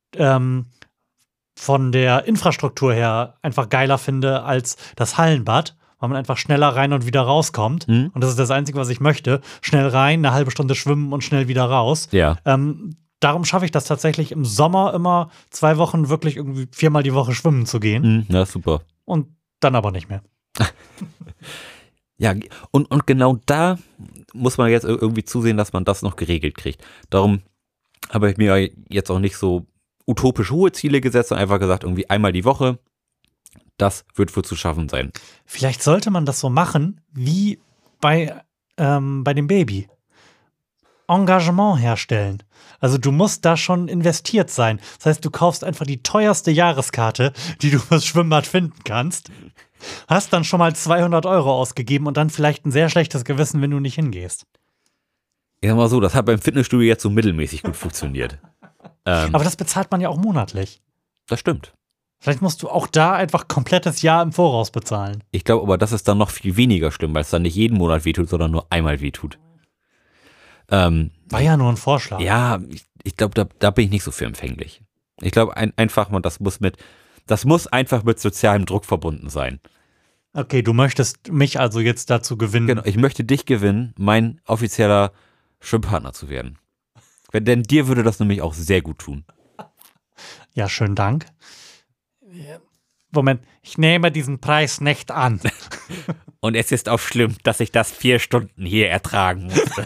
von der Infrastruktur her einfach geiler finde als das Hallenbad, weil man einfach schneller rein und wieder rauskommt. Und das ist das Einzige, was ich möchte. Schnell rein, eine halbe Stunde schwimmen und schnell wieder raus. Ja. Darum schaffe ich das tatsächlich im Sommer immer 2 Wochen wirklich irgendwie 4-mal die Woche schwimmen zu gehen. Ja, super. Und dann aber nicht mehr. Ja, und genau da muss man jetzt irgendwie zusehen, dass man das noch geregelt kriegt. Darum habe ich mir jetzt auch nicht so utopisch hohe Ziele gesetzt und einfach gesagt, irgendwie einmal die Woche, das wird wohl zu schaffen sein. Vielleicht sollte man das so machen wie bei dem Baby. Engagement herstellen. Also du musst da schon investiert sein. Das heißt, du kaufst einfach die teuerste Jahreskarte, die du fürs Schwimmbad finden kannst, hast dann schon mal 200 € ausgegeben und dann vielleicht ein sehr schlechtes Gewissen, wenn du nicht hingehst. Ich sag mal so, das hat beim Fitnessstudio jetzt so mittelmäßig gut funktioniert. Aber das bezahlt man ja auch monatlich. Das stimmt. Vielleicht musst du auch da einfach komplettes Jahr im Voraus bezahlen. Ich glaube aber, das ist dann noch viel weniger schlimm, weil es dann nicht jeden Monat wehtut, sondern nur einmal wehtut. War ja nur ein Vorschlag. Ja, ich glaube, da bin ich nicht so für empfänglich. Ich glaube einfach, das muss einfach mit sozialem Druck verbunden sein. Okay, du möchtest mich also jetzt dazu gewinnen. Genau, ich möchte dich gewinnen, mein offizieller Schwimmpartner zu werden. Denn dir würde das nämlich auch sehr gut tun. Ja, schönen Dank. Moment, ich nehme diesen Preis nicht an. Und es ist auch schlimm, dass ich das 4 Stunden hier ertragen musste.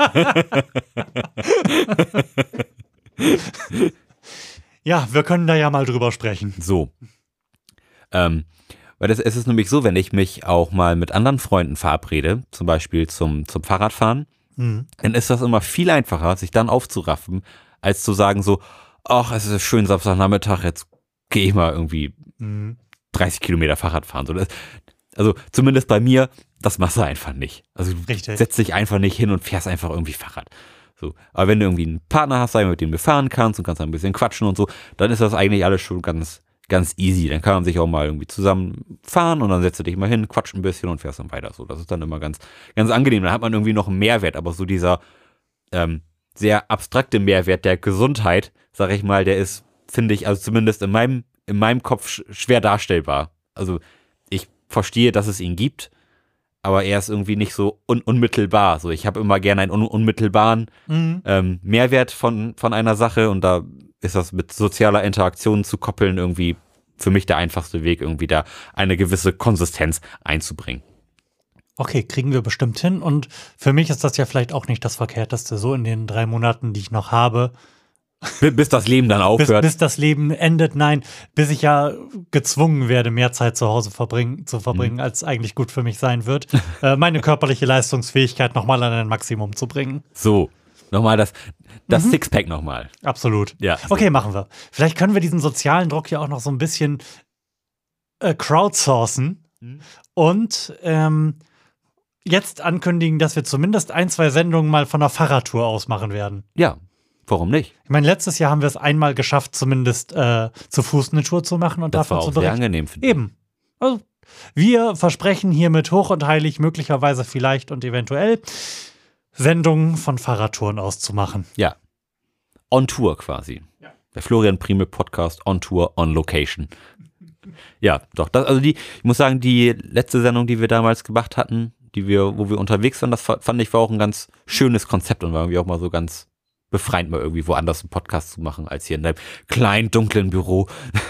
Ja, wir können da ja mal drüber sprechen. So. Weil es ist nämlich so, wenn ich mich auch mal mit anderen Freunden verabrede, zum Beispiel zum Fahrradfahren, dann ist das immer viel einfacher, sich dann aufzuraffen, als zu sagen so, ach, es ist schön Samstagnachmittag, jetzt gehe ich mal irgendwie 30 Kilometer Fahrrad fahren. So, also zumindest bei mir, das machst du einfach nicht. Also du setzt dich einfach nicht hin und fährst einfach irgendwie Fahrrad. So. Aber wenn du irgendwie einen Partner hast, mit dem du fahren kannst und kannst ein bisschen quatschen und so, dann ist das eigentlich alles schon ganz, ganz easy. Dann kann man sich auch mal irgendwie zusammen fahren und dann setzt du dich mal hin, quatscht ein bisschen und fährst dann weiter. So, das ist dann immer ganz, ganz angenehm. Dann hat man irgendwie noch einen Mehrwert, aber so dieser sehr abstrakte Mehrwert der Gesundheit, sag ich mal, der ist, finde ich, also zumindest in meinem Kopf schwer darstellbar. Also ich verstehe, dass es ihn gibt, aber er ist irgendwie nicht so unmittelbar. So, ich habe immer gerne einen unmittelbaren Mehrwert von einer Sache und da ist das mit sozialer Interaktion zu koppeln irgendwie für mich der einfachste Weg, irgendwie da eine gewisse Konsistenz einzubringen. Okay, kriegen wir bestimmt hin und für mich ist das ja vielleicht auch nicht das Verkehrteste, so in den 3 Monaten, die ich noch habe. Bis das Leben dann aufhört. Bis das Leben endet, nein, bis ich ja gezwungen werde, mehr Zeit zu Hause zu verbringen, als eigentlich gut für mich sein wird, meine körperliche Leistungsfähigkeit nochmal an ein Maximum zu bringen. So, nochmal das Sixpack nochmal. Absolut. Ja. So. Okay, machen wir. Vielleicht können wir diesen sozialen Druck ja auch noch so ein bisschen crowdsourcen. und jetzt ankündigen, dass wir zumindest 1, 2 Sendungen mal von der Fahrradtour aus machen werden. Ja, warum nicht? Ich meine, letztes Jahr haben wir es einmal geschafft, zumindest zu Fuß eine Tour zu machen und Das war davon zu auch sehr berichten. angenehm für dich. Eben. Also, wir versprechen hiermit hoch und heilig, möglicherweise vielleicht und eventuell Sendungen von Fahrradtouren auszumachen. Ja. On Tour quasi. Ja. Der Florian Primel Podcast on Tour, on Location. Ja, doch. Ich muss sagen, die letzte Sendung, die wir damals gemacht hatten, wo wir unterwegs waren, das fand ich war auch ein ganz schönes Konzept und war irgendwie auch mal so ganz befreiend, mal irgendwie woanders einen Podcast zu machen, als hier in deinem kleinen, dunklen Büro.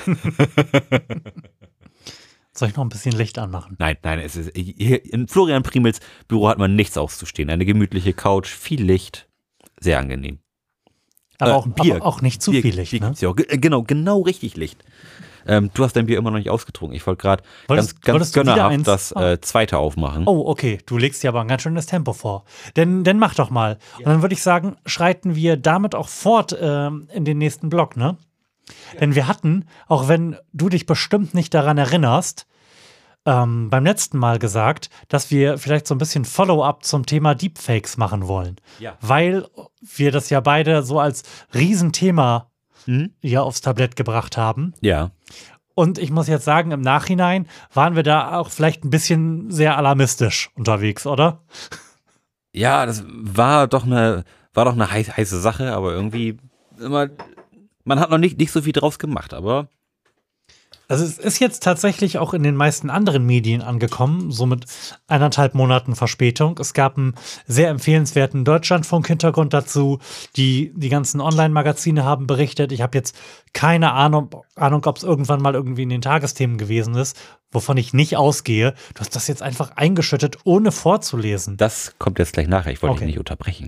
Soll ich noch ein bisschen Licht anmachen? Nein, es ist hier in Florian Primels Büro hat man nichts auszustehen. Eine gemütliche Couch, viel Licht, sehr angenehm. Aber auch, Bier. aber auch nicht zu viel Licht, ne? Ja, genau richtig Licht. Du hast dein Bier immer noch nicht ausgetrunken. Ich wollte gerade ganz wolltest du wieder gönnerhaft eins? das zweite aufmachen. Oh, okay. Du legst dir aber ein ganz schönes Tempo vor. Denn mach doch mal. Und dann würde ich sagen, schreiten wir damit auch fort in den nächsten Block, ne? Denn wir hatten, auch wenn du dich bestimmt nicht daran erinnerst, beim letzten Mal gesagt, dass wir vielleicht so ein bisschen Follow-up zum Thema Deepfakes machen wollen. Ja. Weil wir das ja beide so als Riesenthema hier aufs Tablett gebracht haben. Ja. Und ich muss jetzt sagen, im Nachhinein waren wir da auch vielleicht ein bisschen sehr alarmistisch unterwegs, oder? Ja, das war doch eine heiße Sache, aber irgendwie immer, man hat noch nicht so viel draus gemacht, aber Also es ist jetzt tatsächlich auch in den meisten anderen Medien angekommen, so mit 1,5 Monaten Verspätung. Es gab einen sehr empfehlenswerten Deutschlandfunk-Hintergrund dazu. Die ganzen Online-Magazine haben berichtet. Ich habe jetzt keine Ahnung, ob es irgendwann mal irgendwie in den Tagesthemen gewesen ist, wovon ich nicht ausgehe. Du hast das jetzt einfach eingeschüttet, ohne vorzulesen. das kommt jetzt gleich nachher. Ich wollte Okay. dich nicht unterbrechen.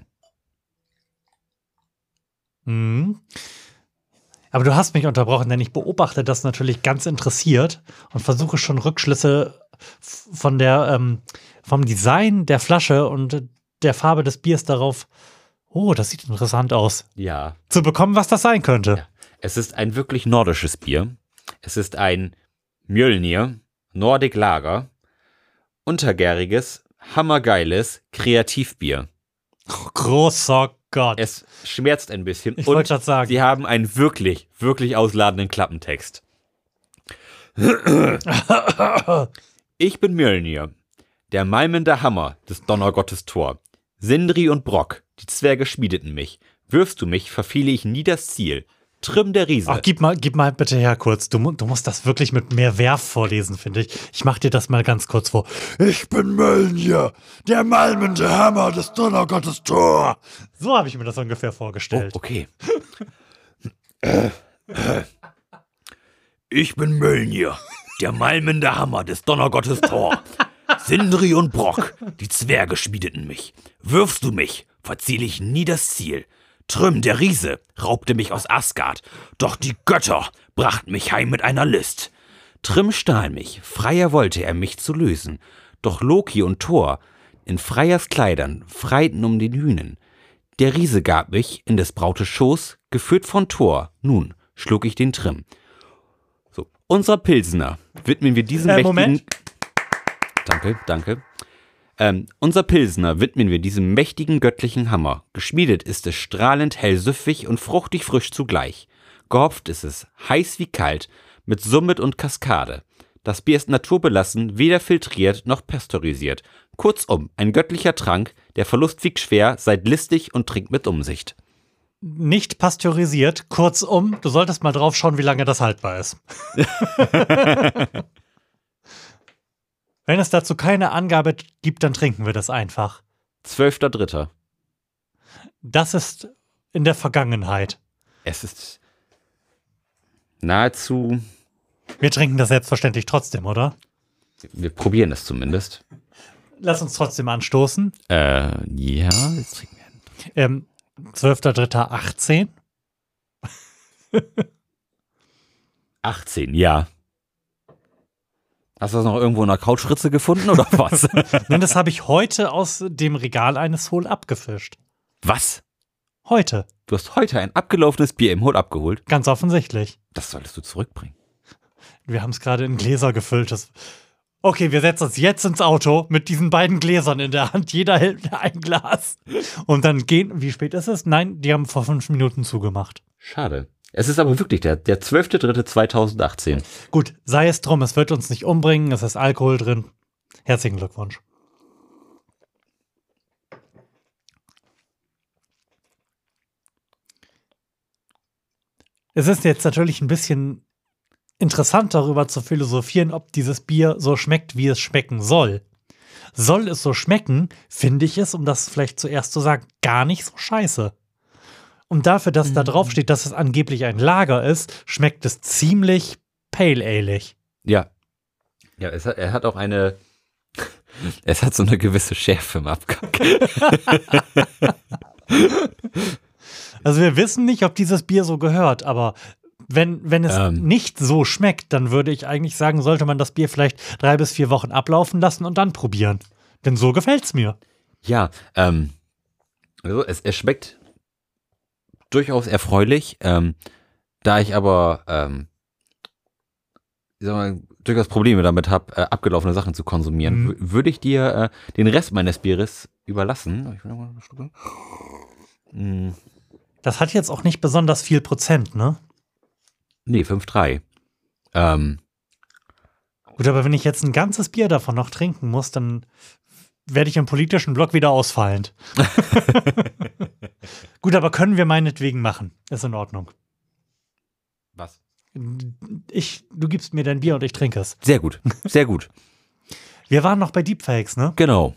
Mhm. Aber du hast mich unterbrochen, denn ich beobachte das natürlich ganz interessiert und versuche schon Rückschlüsse von vom Design der Flasche und der Farbe des Biers darauf, oh, das sieht interessant aus, Ja. zu bekommen, was das sein könnte. Ja. Es ist ein wirklich nordisches Bier. Es ist ein Mjölnir Nordic Lager, untergäriges, hammergeiles Kreativbier. Oh, großer Gott. Es schmerzt ein bisschen Ich und wollte gerade sagen. sie haben einen wirklich, wirklich ausladenden Klappentext. Ich bin Mjölnir, der malmende Hammer des Donnergottes Tor. Sindri und Brock, die Zwerge schmiedeten mich. Wirfst du mich, verfehle ich nie das Ziel. Trimm der Riese. Ach, gib mal bitte her kurz. Du musst das wirklich mit mehr Werf vorlesen, finde ich. Ich mach dir das mal ganz kurz vor. Ich bin Mjölnir, der malmende Hammer des Donnergottes Tor. So habe ich mir das ungefähr Oh, vorgestellt. okay. Ich bin Mjölnir, der malmende Hammer des Donnergottes Tor. Sindri und Brock, die Zwerge schmiedeten mich. Wirfst du mich, verziele ich nie das Ziel. Trüm, der Riese, raubte mich aus Asgard, doch die Götter brachten mich heim mit einer List. Trüm stahl mich, freier wollte er mich zu lösen, doch Loki und Thor in Freiers Kleidern freiten um den Hühnen. Der Riese gab mich in des Brautes Schoß, geführt von Thor, nun schlug ich den Trüm. So, unser Pilsener widmen wir diesem mächtigen... Moment. Danke. Unser Pilsener widmen wir diesem mächtigen göttlichen Hammer. Geschmiedet ist es strahlend hell süffig und fruchtig frisch zugleich. Gehopft ist es, heiß wie kalt, mit Summet und Kaskade. Das Bier ist naturbelassen, weder filtriert noch pasteurisiert. Kurzum, ein göttlicher Trank, der Verlust wiegt schwer, seid listig und trinkt mit Umsicht. Nicht pasteurisiert, kurzum, du solltest mal drauf schauen, wie lange das haltbar ist. Wenn es dazu keine Angabe gibt, dann trinken wir das einfach. 12.3. Das ist in der Vergangenheit. Es ist nahezu, Wir trinken das selbstverständlich trotzdem, oder? wir probieren es zumindest. Lass uns trotzdem anstoßen. Ja, jetzt trinken wir. 12.03.18. 18, ja. Hast du das noch irgendwo in der Couchritze gefunden oder was? Nun, das habe ich heute aus dem Regal eines Hol abgefischt. Was? Heute. Du hast heute ein abgelaufenes Bier im Hol abgeholt? Ganz offensichtlich. Das solltest du zurückbringen. Wir haben es gerade in Gläser gefüllt. Das Okay, wir setzen uns jetzt ins Auto mit diesen beiden Gläsern in der Hand. Jeder hält ein Glas. Und dann gehen, wie spät ist es? Nein, die haben vor 5 Minuten zugemacht. Schade. Es ist aber wirklich der 12.03.2018. Gut, sei es drum, es wird uns nicht umbringen, es ist Alkohol drin. Herzlichen Glückwunsch. Es ist jetzt natürlich ein bisschen interessant, darüber zu philosophieren, ob dieses Bier so schmeckt, wie es schmecken soll. Soll es so schmecken, finde ich es, um das vielleicht zuerst zu sagen, gar nicht so scheiße. Und dafür, dass da drauf steht, dass es angeblich ein Lager ist, schmeckt es ziemlich pale ale-ig. Ja. Ja, er hat auch eine. Es hat so eine gewisse Schärfe im Abgang. Also wir wissen nicht, ob dieses Bier so gehört, aber wenn es nicht so schmeckt, dann würde ich eigentlich sagen, sollte man das Bier vielleicht 3 bis 4 Wochen ablaufen lassen und dann probieren. Denn so gefällt's mir. Ja, also es schmeckt durchaus erfreulich, da ich aber ich sag mal, durchaus Probleme damit habe, abgelaufene Sachen zu konsumieren, würde ich dir den Rest meines Bieres überlassen. Ich will noch mal eine Schlucke. Das hat jetzt auch nicht besonders viel Prozent, ne? Nee, 5,3. Gut, aber wenn ich jetzt ein ganzes Bier davon noch trinken muss, dann werde ich im politischen Block wieder ausfallend. Gut, aber können wir meinetwegen machen. Ist in Ordnung. Was? Du gibst mir dein Bier und ich trinke es. Sehr gut, sehr gut. Wir waren noch bei Deepfakes, ne? Genau.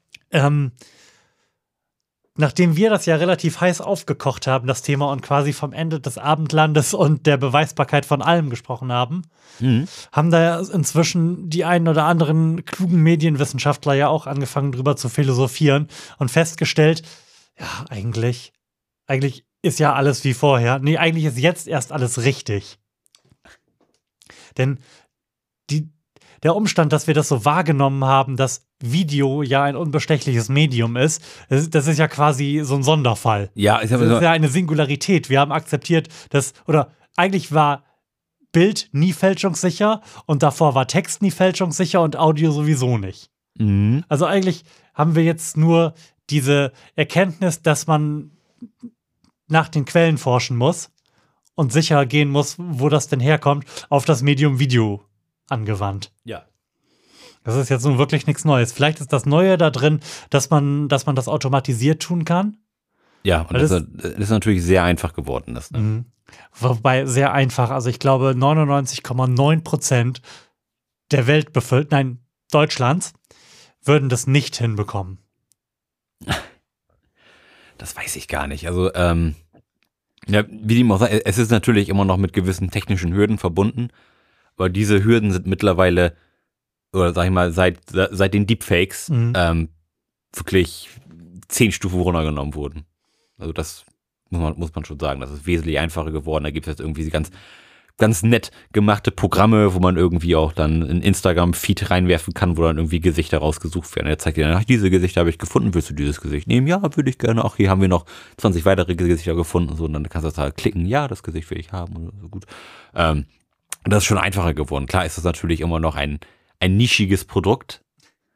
Nachdem wir das ja relativ heiß aufgekocht haben, das Thema, und quasi vom Ende des Abendlandes und der Beweisbarkeit von allem gesprochen haben, haben da ja inzwischen die einen oder anderen klugen Medienwissenschaftler ja auch angefangen, drüber zu philosophieren und festgestellt, ja, eigentlich ist ja alles wie vorher. Nee, eigentlich ist jetzt erst alles richtig. Denn der Umstand, dass wir das so wahrgenommen haben, dass Video ja ein unbestechliches Medium ist, das ist ja quasi so ein Sonderfall. Ja, Das ist ja eine Singularität. Wir haben akzeptiert, oder eigentlich war Bild nie fälschungssicher und davor war Text nie fälschungssicher und Audio sowieso nicht. Also eigentlich haben wir jetzt nur diese Erkenntnis, dass man nach den Quellen forschen muss und sicher gehen muss, wo das denn herkommt, auf das Medium Video angewandt. Ja. Das ist jetzt nun wirklich nichts Neues. Vielleicht ist das Neue da drin, dass man das automatisiert tun kann. Ja, und das ist natürlich sehr einfach geworden. Das, ne? Wobei sehr einfach, also ich glaube 99,9% der Deutschlands würden das nicht hinbekommen. Das weiß ich gar nicht. Also, ja, wie dem auch sei, es ist natürlich immer noch mit gewissen technischen Hürden verbunden, aber diese Hürden sind mittlerweile, oder sag ich mal, seit den Deepfakes wirklich 10 Stufen runtergenommen wurden. Also das muss man schon sagen, das ist wesentlich einfacher geworden. Da gibt es jetzt irgendwie ganz, ganz nett gemachte Programme, wo man irgendwie auch dann in Instagram-Feed reinwerfen kann, wo dann irgendwie Gesichter rausgesucht werden. Er zeigt dir dann, ach, diese Gesichter habe ich gefunden, willst du dieses Gesicht nehmen? Ja, würde ich gerne. Ach, hier haben wir noch 20 weitere Gesichter gefunden. So, und dann kannst du da klicken, ja, das Gesicht will ich haben. Oder so, gut. Das ist schon einfacher geworden. Klar ist das natürlich immer noch ein nischiges Produkt,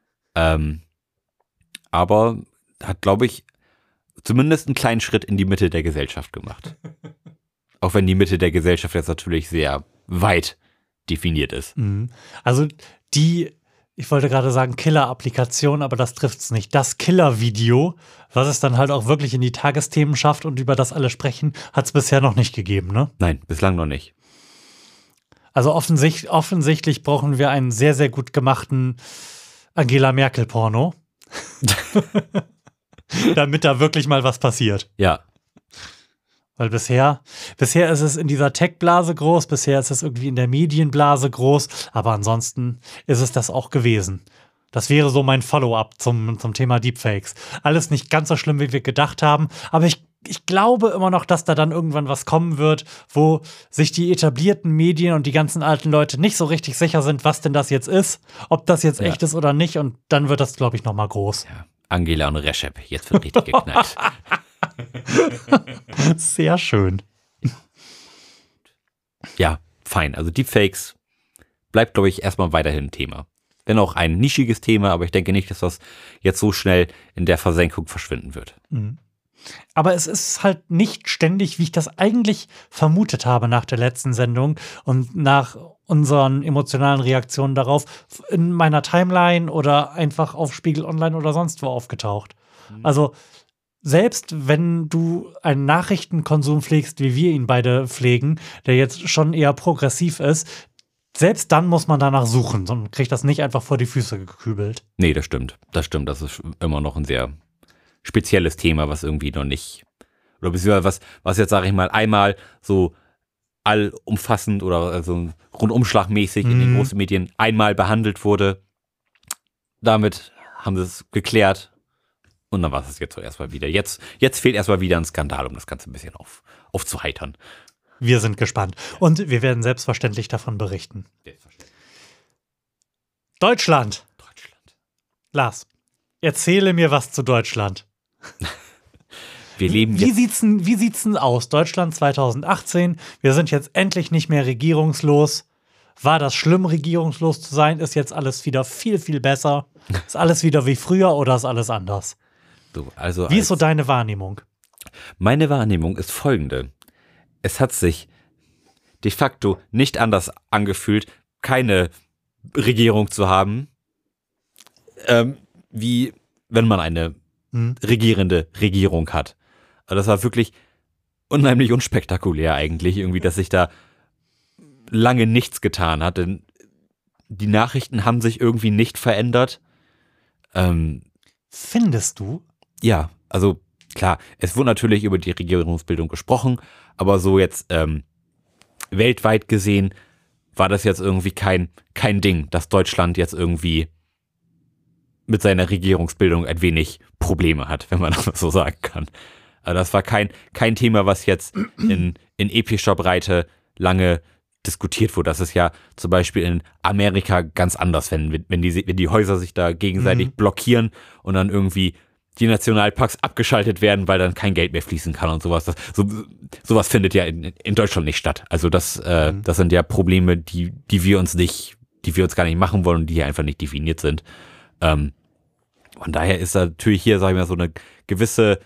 aber hat, glaube ich, zumindest einen kleinen Schritt in die Mitte der Gesellschaft gemacht. Auch wenn die Mitte der Gesellschaft jetzt natürlich sehr weit definiert ist. Also ich wollte gerade sagen Killer-Applikation, aber das trifft es nicht. Das Killer-Video, was es dann halt auch wirklich in die Tagesthemen schafft und über das alle sprechen, hat es bisher noch nicht gegeben, ne? Nein, bislang noch nicht. Also offensichtlich brauchen wir einen sehr, sehr gut gemachten Angela Merkel-Porno. Damit da wirklich mal was passiert. Ja. Weil bisher ist es in dieser Tech-Blase groß, bisher ist es irgendwie in der Medienblase groß, aber ansonsten ist es das auch gewesen. Das wäre so mein Follow-up zum Thema Deepfakes. Alles nicht ganz so schlimm, wie wir gedacht haben, aber ich glaube immer noch, dass da dann irgendwann was kommen wird, wo sich die etablierten Medien und die ganzen alten Leute nicht so richtig sicher sind, was denn das jetzt ist, ob das jetzt echt ist oder nicht, und dann wird das, glaube ich, nochmal groß. Ja. Angela und Recep, jetzt wird richtig geknallt. Sehr schön. Ja, fein. Also Deepfakes bleibt, glaube ich, erstmal weiterhin ein Thema. wenn auch ein nischiges Thema, aber ich denke nicht, dass das jetzt so schnell in der Versenkung verschwinden wird. Aber es ist halt nicht ständig, wie ich das eigentlich vermutet habe nach der letzten Sendung und nach unseren emotionalen Reaktionen darauf, in meiner Timeline oder einfach auf Spiegel Online oder sonst wo aufgetaucht. Also selbst wenn du einen Nachrichtenkonsum pflegst, wie wir ihn beide pflegen, der jetzt schon eher progressiv ist, selbst dann muss man danach suchen, sonst kriegt das nicht einfach vor die Füße gekübelt. Nee, das stimmt. Das stimmt. Das ist immer noch ein sehr spezielles Thema, was irgendwie noch nicht, oder beziehungsweise was jetzt, sage ich mal, einmal so allumfassend oder so rundumschlagmäßig in den großen Medien einmal behandelt wurde. Damit haben sie es geklärt und dann war es jetzt so erstmal wieder. Jetzt fehlt erstmal wieder ein Skandal, um das Ganze ein bisschen aufzuheitern. Wir sind gespannt und wir werden selbstverständlich davon berichten. Deutschland. Lars, erzähle mir was zu Deutschland. Wir leben Wie sieht's denn aus? Deutschland 2018, wir sind jetzt endlich nicht mehr regierungslos. War das schlimm, regierungslos zu sein? Ist jetzt alles wieder viel, viel besser? Ist alles wieder wie früher oder ist alles anders? Also Wie ist so deine Wahrnehmung? Meine Wahrnehmung ist folgende. Es hat sich de facto nicht anders angefühlt, keine Regierung zu haben, wie wenn man eine regierende Regierung hat. Also das war wirklich unheimlich unspektakulär eigentlich, irgendwie, dass sich da lange nichts getan hat, denn die Nachrichten haben sich irgendwie nicht verändert. Findest du? Ja, also klar, es wurde natürlich über die Regierungsbildung gesprochen, aber so jetzt weltweit gesehen war das jetzt irgendwie kein Ding, dass Deutschland jetzt irgendwie mit seiner Regierungsbildung ein wenig Probleme hat, wenn man das so sagen kann. Also das war kein Thema, was jetzt in epischer Breite lange diskutiert wurde. Das ist ja zum Beispiel in Amerika ganz anders, wenn die Häuser sich da gegenseitig blockieren und dann irgendwie die Nationalparks abgeschaltet werden, weil dann kein Geld mehr fließen kann und sowas. Sowas findet ja in Deutschland nicht statt. Also das sind ja Probleme, die wir uns gar nicht machen wollen und die hier einfach nicht definiert sind. Von daher ist natürlich hier, sag ich mal, so eine gewisse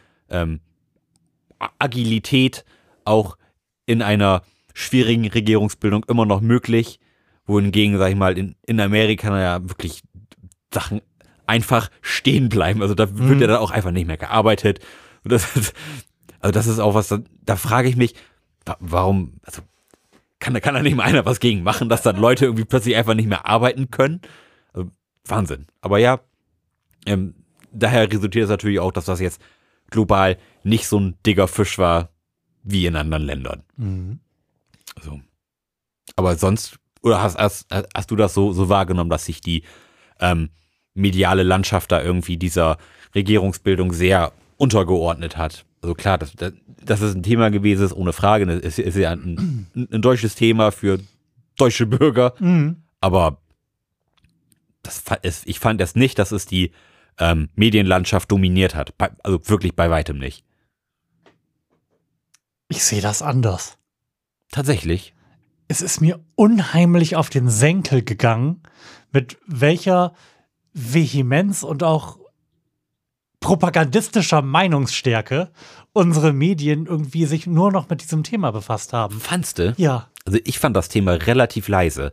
Agilität auch in einer schwierigen Regierungsbildung immer noch möglich, wohingegen, sag ich mal, in Amerika ja wirklich Sachen einfach stehen bleiben. Also da wird ja dann auch einfach nicht mehr gearbeitet. Und das ist auch was, da frage ich mich, warum, also kann da nicht mal einer was gegen machen, dass dann Leute irgendwie plötzlich einfach nicht mehr arbeiten können? Also, Wahnsinn. Aber ja, daher resultiert es natürlich auch, dass das jetzt global nicht so ein dicker Fisch war wie in anderen Ländern. Also, aber sonst, oder hast du das so wahrgenommen, dass sich die mediale Landschaft da irgendwie dieser Regierungsbildung sehr untergeordnet hat? Also klar, dass es ein Thema gewesen ist, ohne Frage. Es ist ja ein deutsches Thema für deutsche Bürger. Aber ich fand das nicht, dass es die Medienlandschaft dominiert hat. Also wirklich bei weitem nicht. Ich sehe das anders. Tatsächlich. Es ist mir unheimlich auf den Senkel gegangen, mit welcher Vehemenz und auch propagandistischer Meinungsstärke unsere Medien irgendwie sich nur noch mit diesem Thema befasst haben. Fandst du? Ja. Also ich fand das Thema relativ leise.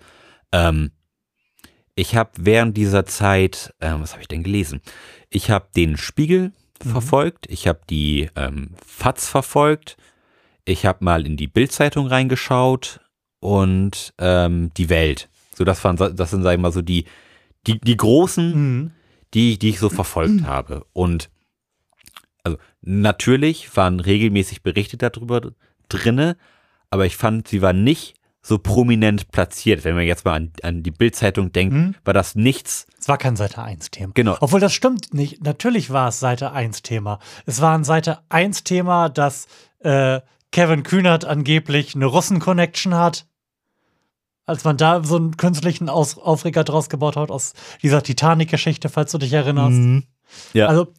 Ich habe während dieser Zeit, was habe ich denn gelesen? Ich habe den Spiegel verfolgt, ich habe die FAZ verfolgt, ich habe mal in die Bild-Zeitung reingeschaut und die Welt. So, das sind, sag ich mal, so die großen, die ich so verfolgt habe. Und also natürlich waren regelmäßig Berichte darüber drinne, aber ich fand, sie waren nicht so prominent platziert. Wenn man jetzt mal an die Bild-Zeitung denkt, war das nichts. Es war kein Seite-1-Thema. Genau. Obwohl, das stimmt nicht. Natürlich war es Seite-1-Thema. Es war ein Seite-1-Thema, dass Kevin Kühnert angeblich eine Russen-Connection hat. Als man da so einen künstlichen Aufreger draus gebaut hat aus dieser Titanic-Geschichte, falls du dich erinnerst. Ja. Also,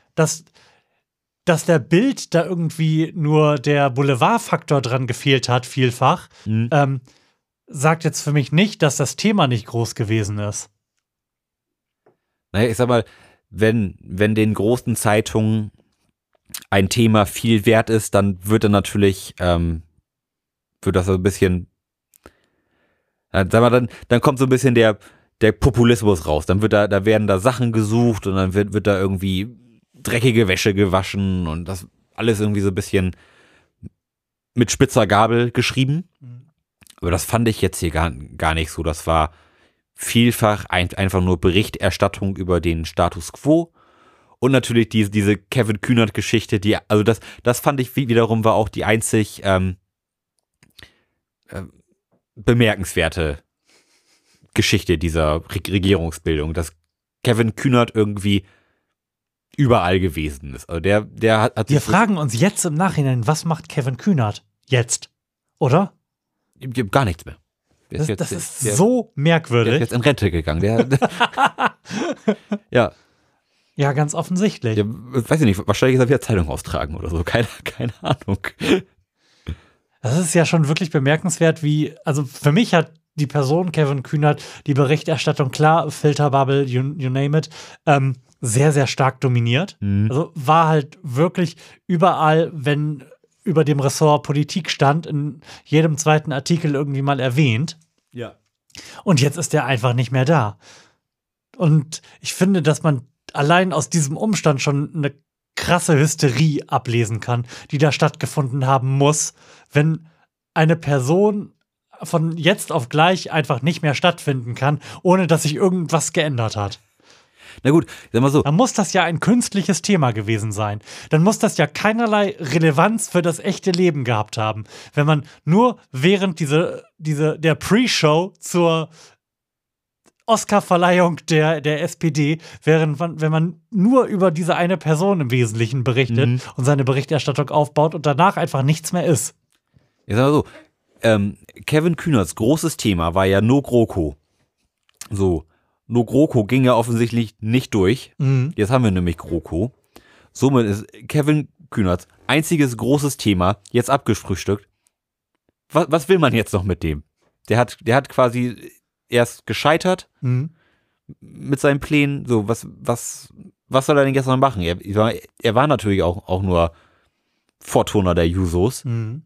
dass der Bild da irgendwie nur der Boulevardfaktor dran gefehlt hat, vielfach, sagt jetzt für mich nicht, dass das Thema nicht groß gewesen ist. Naja, ich sag mal, wenn den großen Zeitungen ein Thema viel wert ist, dann wird dann natürlich, wird das so ein bisschen, sag mal, dann kommt so ein bisschen der Populismus raus. Dann da werden da Sachen gesucht und dann wird da irgendwie dreckige Wäsche gewaschen und das alles irgendwie so ein bisschen mit spitzer Gabel geschrieben. Aber das fand ich jetzt hier gar nicht so. Das war vielfach einfach nur Berichterstattung über den Status quo. Und natürlich diese Kevin Kühnert-Geschichte, also das fand ich wiederum war auch die einzig bemerkenswerte Geschichte dieser Regierungsbildung, dass Kevin Kühnert irgendwie überall gewesen ist. Also der hat Wir fragen uns jetzt im Nachhinein, was macht Kevin Kühnert jetzt, oder? Gar nichts mehr. Das ist so merkwürdig. Der ist jetzt in Rente gegangen. Ja. Ja, ganz offensichtlich. Ja, weiß ich nicht, wahrscheinlich ist er wieder Zeitung austragen oder so. Keine Ahnung. Das ist ja schon wirklich bemerkenswert, also für mich hat die Person Kevin Kühnert die Berichterstattung, klar, Filterbubble, you name it, sehr, sehr stark dominiert. Also war halt wirklich überall, wenn über dem Ressort Politik stand, in jedem zweiten Artikel irgendwie mal erwähnt. Ja. Und jetzt ist er einfach nicht mehr da. Und ich finde, dass man allein aus diesem Umstand schon eine krasse Hysterie ablesen kann, die da stattgefunden haben muss, wenn eine Person von jetzt auf gleich einfach nicht mehr stattfinden kann, ohne dass sich irgendwas geändert hat. Na gut, sag mal so. Dann muss das ja ein künstliches Thema gewesen sein. Dann muss das ja keinerlei Relevanz für das echte Leben gehabt haben. Wenn man nur während der Pre-Show zur Oscar-Verleihung der SPD, wenn man nur über diese eine Person im Wesentlichen berichtet und seine Berichterstattung aufbaut und danach einfach nichts mehr ist. Ich sag mal so, Kevin Kühnerts großes Thema war ja No GroKo. So, No GroKo ging ja offensichtlich nicht durch. Jetzt haben wir nämlich GroKo. Somit ist Kevin Kühnerts einziges großes Thema jetzt abgefrühstückt. Was will man jetzt noch mit dem? Der hat quasi erst gescheitert mit seinen Plänen. So, was soll er denn jetzt noch machen? Er war natürlich auch nur Vorturner der Jusos.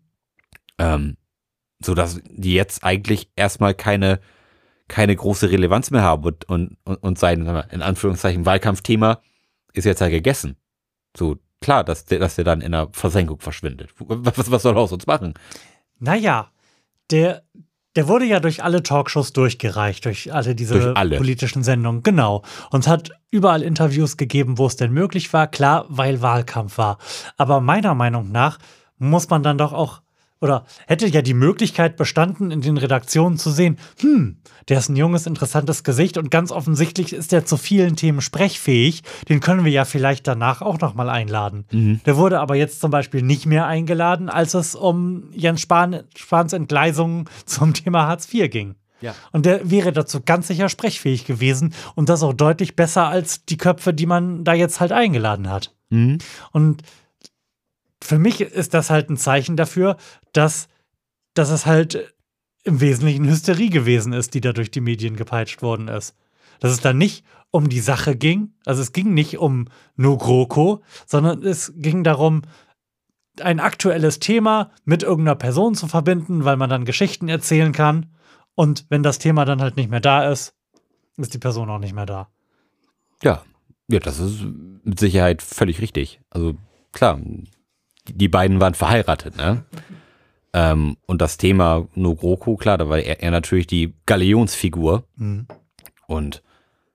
So dass die jetzt eigentlich erstmal keine große Relevanz mehr haben und sein, in Anführungszeichen, Wahlkampfthema ist jetzt ja gegessen. So, klar, dass der dann in der Versenkung verschwindet. Was soll er aus uns machen? Naja, der wurde ja durch alle Talkshows durchgereicht, durch alle diese politischen Sendungen, genau. Und hat überall Interviews gegeben, wo es denn möglich war, klar, weil Wahlkampf war. Aber meiner Meinung nach muss man dann doch auch, oder hätte ja die Möglichkeit bestanden, in den Redaktionen zu sehen, der ist ein junges, interessantes Gesicht und ganz offensichtlich ist der zu vielen Themen sprechfähig. Den können wir ja vielleicht danach auch noch mal einladen. Der wurde aber jetzt zum Beispiel nicht mehr eingeladen, als es um Jens Spahns Entgleisung zum Thema Hartz IV ging. Ja. Und der wäre dazu ganz sicher sprechfähig gewesen und das auch deutlich besser als die Köpfe, die man da jetzt halt eingeladen hat. Und für mich ist das halt ein Zeichen dafür, dass es halt im Wesentlichen Hysterie gewesen ist, die da durch die Medien gepeitscht worden ist. Dass es da nicht um die Sache ging, also es ging nicht um No GroKo, sondern es ging darum, ein aktuelles Thema mit irgendeiner Person zu verbinden, weil man dann Geschichten erzählen kann. Und wenn das Thema dann halt nicht mehr da ist, ist die Person auch nicht mehr da. Ja, das ist mit Sicherheit völlig richtig. Also klar, die beiden waren verheiratet, ne? Und das Thema No GroKo, klar, da war er natürlich die Galionsfigur. Und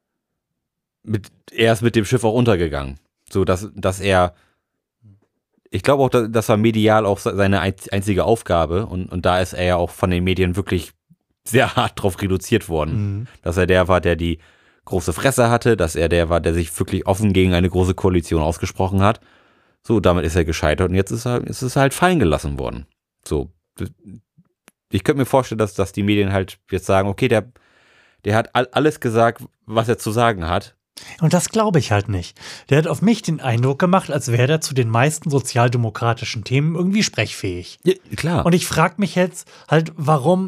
er ist mit dem Schiff auch untergegangen. So, dass er, ich glaube auch, das war medial auch seine einzige Aufgabe. Und da ist er ja auch von den Medien wirklich sehr hart drauf reduziert worden. Dass er der war, der die große Fresse hatte, dass er der war, der sich wirklich offen gegen eine große Koalition ausgesprochen hat. So, damit ist er gescheitert und jetzt ist es halt fallen gelassen worden. So, ich könnte mir vorstellen, dass die Medien halt jetzt sagen, okay, der hat alles gesagt, was er zu sagen hat. Und das glaube ich halt nicht. Der hat auf mich den Eindruck gemacht, als wäre er zu den meisten sozialdemokratischen Themen irgendwie sprechfähig. Ja, klar. Und ich frage mich jetzt halt, warum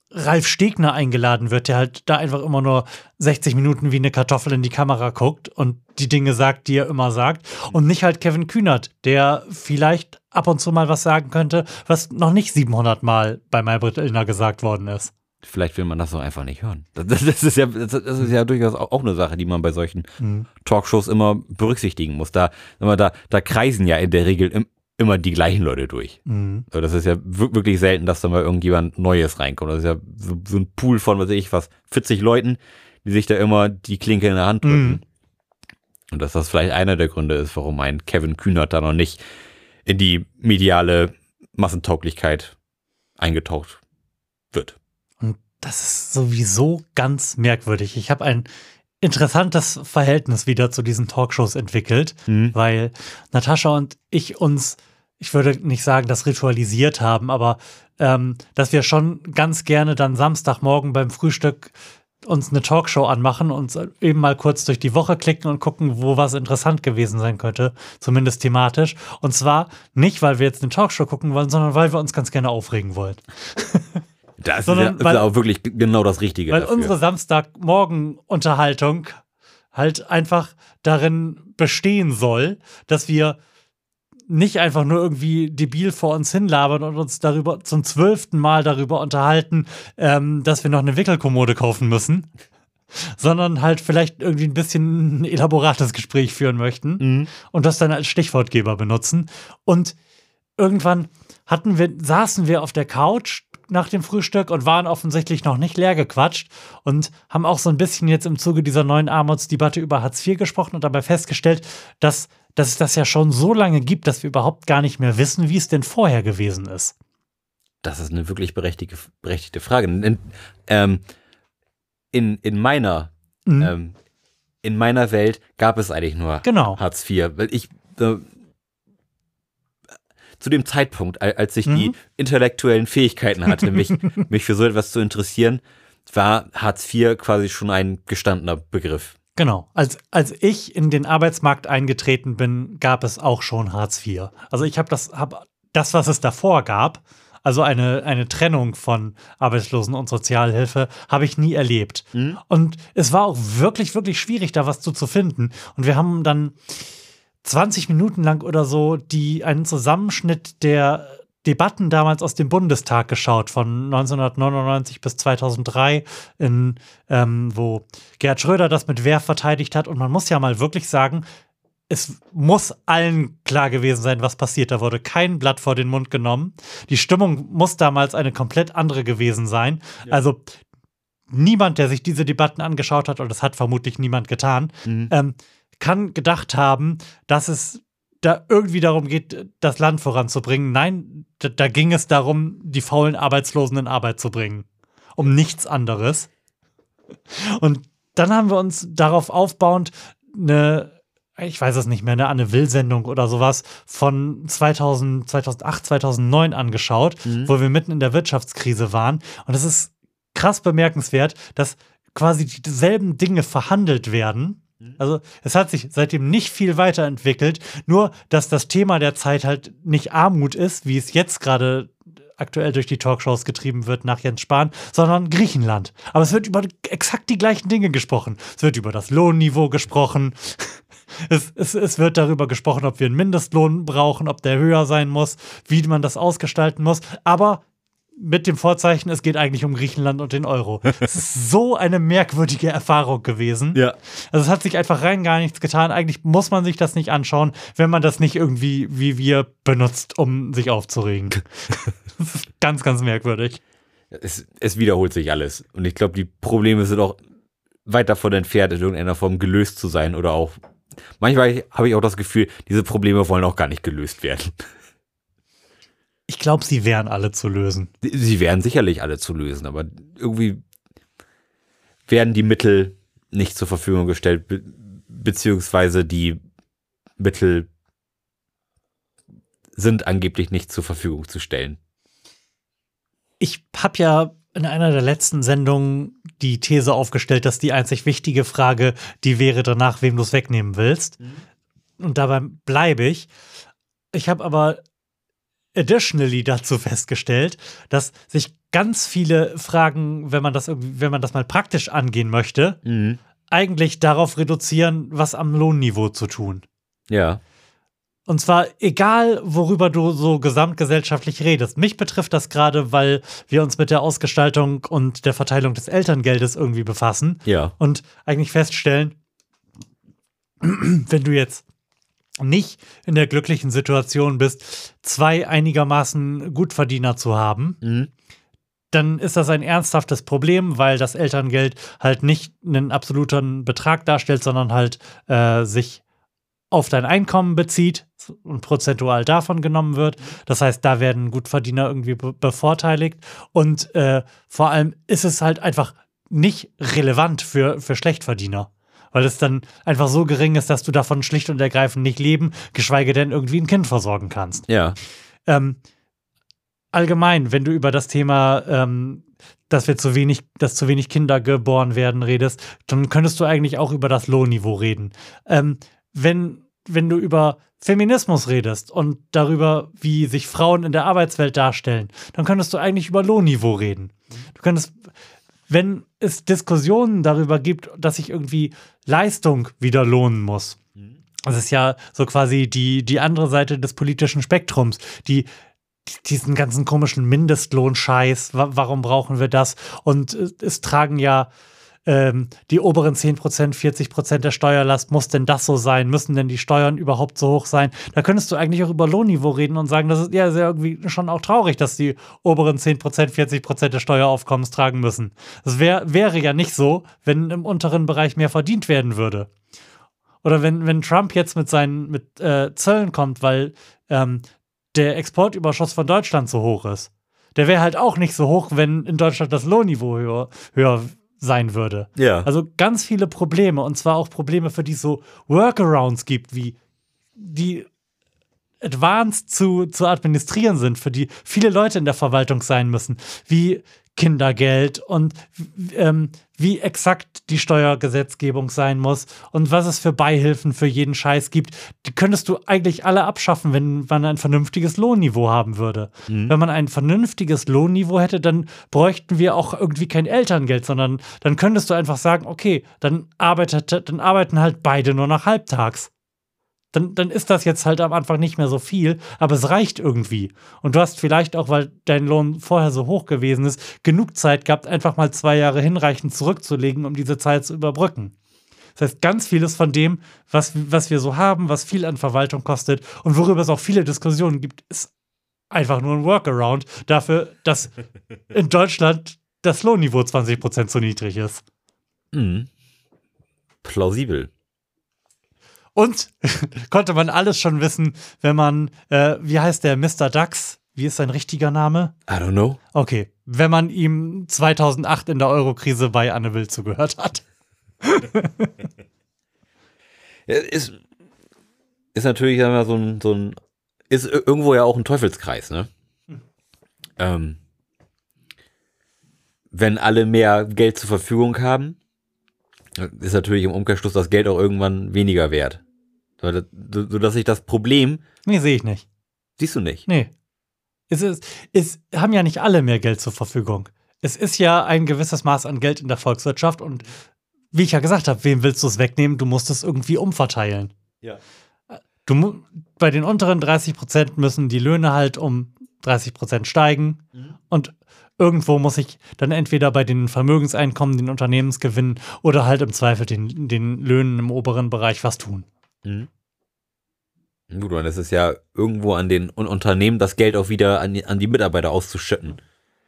Ralf Stegner eingeladen wird, der halt da einfach immer nur 60 Minuten wie eine Kartoffel in die Kamera guckt und die Dinge sagt, die er immer sagt. Und nicht halt Kevin Kühnert, der vielleicht ab und zu mal was sagen könnte, was noch nicht 700 Mal bei Maybrit Illner gesagt worden ist. Vielleicht will man das so einfach nicht hören. Das ist ja durchaus auch eine Sache, die man bei solchen Talkshows immer berücksichtigen muss. Da kreisen ja in der Regel immer die gleichen Leute durch. Also das ist ja wirklich selten, dass da mal irgendjemand Neues reinkommt. Das ist ja so ein Pool von, 40 Leuten, die sich da immer die Klinke in der Hand drücken. Und dass das vielleicht einer der Gründe ist, warum ein Kevin Kühnert da noch nicht in die mediale Massentauglichkeit eingetaucht wird. Und das ist sowieso ganz merkwürdig. Ich habe ein interessantes Verhältnis wieder zu diesen Talkshows entwickelt, weil Natascha und ich uns, ich würde nicht sagen, das ritualisiert haben, aber dass wir schon ganz gerne dann Samstagmorgen beim Frühstück uns eine Talkshow anmachen und eben mal kurz durch die Woche klicken und gucken, wo was interessant gewesen sein könnte, zumindest thematisch. Und zwar nicht, weil wir jetzt eine Talkshow gucken wollen, sondern weil wir uns ganz gerne aufregen wollen. Das ist auch wirklich genau das Richtige weil dafür. Unsere Samstagmorgen-Unterhaltung halt einfach darin bestehen soll, dass wir nicht einfach nur irgendwie debil vor uns hinlabern und uns darüber zum 12. Mal darüber unterhalten, dass wir noch eine Wickelkommode kaufen müssen, sondern halt vielleicht irgendwie ein bisschen ein elaborates Gespräch führen möchten und das dann als Stichwortgeber benutzen. Und irgendwann saßen wir auf der Couch nach dem Frühstück und waren offensichtlich noch nicht leer gequatscht und haben auch so ein bisschen jetzt im Zuge dieser neuen Armutsdebatte über Hartz IV gesprochen und dabei festgestellt, dass es das ja schon so lange gibt, dass wir überhaupt gar nicht mehr wissen, wie es denn vorher gewesen ist. Das ist eine wirklich berechtigte Frage. In meiner Welt gab es eigentlich nur Hartz IV. Weil ich zu dem Zeitpunkt, als ich die intellektuellen Fähigkeiten hatte, mich für so etwas zu interessieren, war Hartz IV quasi schon ein gestandener Begriff. Genau. Als ich in den Arbeitsmarkt eingetreten bin, gab es auch schon Hartz IV. Also ich habe das, was es davor gab, also eine Trennung von Arbeitslosen- und Sozialhilfe, habe ich nie erlebt. Und es war auch wirklich, wirklich schwierig, da was zu finden. Und wir haben dann 20 Minuten lang oder so einen Zusammenschnitt der Debatten damals aus dem Bundestag geschaut, von 1999 bis 2003, wo Gerhard Schröder das mit Werf verteidigt hat. Und man muss ja mal wirklich sagen, es muss allen klar gewesen sein, was passiert. Da wurde kein Blatt vor den Mund genommen. Die Stimmung muss damals eine komplett andere gewesen sein. Ja. Also niemand, der sich diese Debatten angeschaut hat, und das hat vermutlich niemand getan, kann gedacht haben, dass es da irgendwie darum geht, das Land voranzubringen. Nein, da ging es darum, die faulen Arbeitslosen in Arbeit zu bringen. Um nichts anderes. Und dann haben wir uns darauf aufbauend ich weiß es nicht mehr, eine Anne Will-Sendung oder sowas von 2008, 2009 angeschaut, wo wir mitten in der Wirtschaftskrise waren. Und es ist krass bemerkenswert, dass quasi dieselben Dinge verhandelt werden. Also es hat sich seitdem nicht viel weiterentwickelt, nur dass das Thema der Zeit halt nicht Armut ist, wie es jetzt gerade aktuell durch die Talkshows getrieben wird nach Jens Spahn, sondern Griechenland. Aber es wird über exakt die gleichen Dinge gesprochen. Es wird über das Lohnniveau gesprochen. Es wird darüber gesprochen, ob wir einen Mindestlohn brauchen, ob der höher sein muss, wie man das ausgestalten muss. Aber mit dem Vorzeichen, es geht eigentlich um Griechenland und den Euro. Es ist so eine merkwürdige Erfahrung gewesen. Ja. Also es hat sich einfach rein gar nichts getan. Eigentlich muss man sich das nicht anschauen, wenn man das nicht irgendwie wie wir benutzt, um sich aufzuregen. Das ist ganz, ganz merkwürdig. Es wiederholt sich alles. Und ich glaube, die Probleme sind auch weit davon entfernt, in irgendeiner Form gelöst zu sein. Oder auch, manchmal habe ich auch das Gefühl, diese Probleme wollen auch gar nicht gelöst werden. Ich glaube, sie wären alle zu lösen. Sie wären sicherlich alle zu lösen, aber irgendwie werden die Mittel nicht zur Verfügung gestellt, beziehungsweise die Mittel sind angeblich nicht zur Verfügung zu stellen. Ich habe ja in einer der letzten Sendungen die These aufgestellt, dass die einzig wichtige Frage die wäre danach, wem du es wegnehmen willst. Und dabei bleibe ich. Ich habe aber additionally dazu festgestellt, dass sich ganz viele Fragen, wenn man das mal praktisch angehen möchte, eigentlich darauf reduzieren, was am Lohnniveau zu tun. Ja. Und zwar egal, worüber du so gesamtgesellschaftlich redest. Mich betrifft das gerade, weil wir uns mit der Ausgestaltung und der Verteilung des Elterngeldes irgendwie befassen. Ja. Und eigentlich feststellen, wenn du jetzt nicht in der glücklichen Situation bist, 2 einigermaßen Gutverdiener zu haben, dann ist das ein ernsthaftes Problem, weil das Elterngeld halt nicht einen absoluten Betrag darstellt, sondern halt sich auf dein Einkommen bezieht und prozentual davon genommen wird. Das heißt, da werden Gutverdiener irgendwie bevorteiligt. Und vor allem ist es halt einfach nicht relevant für Schlechtverdiener. Weil es dann einfach so gering ist, dass du davon schlicht und ergreifend nicht leben, geschweige denn irgendwie ein Kind versorgen kannst. Ja. Allgemein, wenn du über das Thema, dass zu wenig Kinder geboren werden, redest, dann könntest du eigentlich auch über das Lohnniveau reden. Wenn du über Feminismus redest und darüber, wie sich Frauen in der Arbeitswelt darstellen, dann könntest du eigentlich über Lohnniveau reden. Du könntest, wenn es Diskussionen darüber gibt, dass sich irgendwie Leistung wieder lohnen muss. Das ist ja so quasi die andere Seite des politischen Spektrums, diesen ganzen komischen Mindestlohnscheiß, warum brauchen wir das? Und es tragen ja die oberen 10%, 40% der Steuerlast, muss denn das so sein? Müssen denn die Steuern überhaupt so hoch sein? Da könntest du eigentlich auch über Lohnniveau reden und sagen, das ist ja irgendwie schon auch traurig, dass die oberen 10%, 40% des Steueraufkommens tragen müssen. Das wäre ja nicht so, wenn im unteren Bereich mehr verdient werden würde. Oder wenn Trump jetzt mit Zöllen kommt, weil der Exportüberschuss von Deutschland so hoch ist. Der wäre halt auch nicht so hoch, wenn in Deutschland das Lohnniveau höher sein würde. Ja. Also ganz viele Probleme, und zwar auch Probleme, für die es so Workarounds gibt, wie die advanced zu administrieren sind, für die viele Leute in der Verwaltung sein müssen, wie Kindergeld und wie exakt die Steuergesetzgebung sein muss und was es für Beihilfen für jeden Scheiß gibt. Die könntest du eigentlich alle abschaffen, wenn man ein vernünftiges Lohnniveau haben würde. Wenn man ein vernünftiges Lohnniveau hätte, dann bräuchten wir auch irgendwie kein Elterngeld, sondern dann könntest du einfach sagen, okay, dann arbeiten halt beide nur noch halbtags. Dann ist das jetzt halt am Anfang nicht mehr so viel, aber es reicht irgendwie. Und du hast vielleicht auch, weil dein Lohn vorher so hoch gewesen ist, genug Zeit gehabt, einfach mal 2 Jahre hinreichend zurückzulegen, um diese Zeit zu überbrücken. Das heißt, ganz vieles von dem, was wir so haben, was viel an Verwaltung kostet und worüber es auch viele Diskussionen gibt, ist einfach nur ein Workaround dafür, dass in Deutschland das Lohnniveau 20% zu niedrig ist. Plausibel. Und konnte man alles schon wissen, wenn man, wie heißt der, Mr. Dax? Wie ist sein richtiger Name? I don't know. Okay, wenn man ihm 2008 in der Eurokrise bei Anne Will zugehört hat. Ja, ist natürlich immer so ein ist irgendwo ja auch ein Teufelskreis, ne? Wenn alle mehr Geld zur Verfügung haben, ist natürlich im Umkehrschluss das Geld auch irgendwann weniger wert. Sodass sich das Problem... Nee, sehe ich nicht. Siehst du nicht? Nee. Es haben ja nicht alle mehr Geld zur Verfügung. Es ist ja ein gewisses Maß an Geld in der Volkswirtschaft und wie ich ja gesagt habe, wem willst du es wegnehmen? Du musst es irgendwie umverteilen. Ja. Bei den unteren 30% müssen die Löhne halt um 30% steigen und irgendwo muss ich dann entweder bei den Vermögenseinkommen, den Unternehmensgewinnen oder halt im Zweifel den Löhnen im oberen Bereich was tun. Gut, und es ist ja irgendwo an den Unternehmen, das Geld auch wieder an die Mitarbeiter auszuschütten.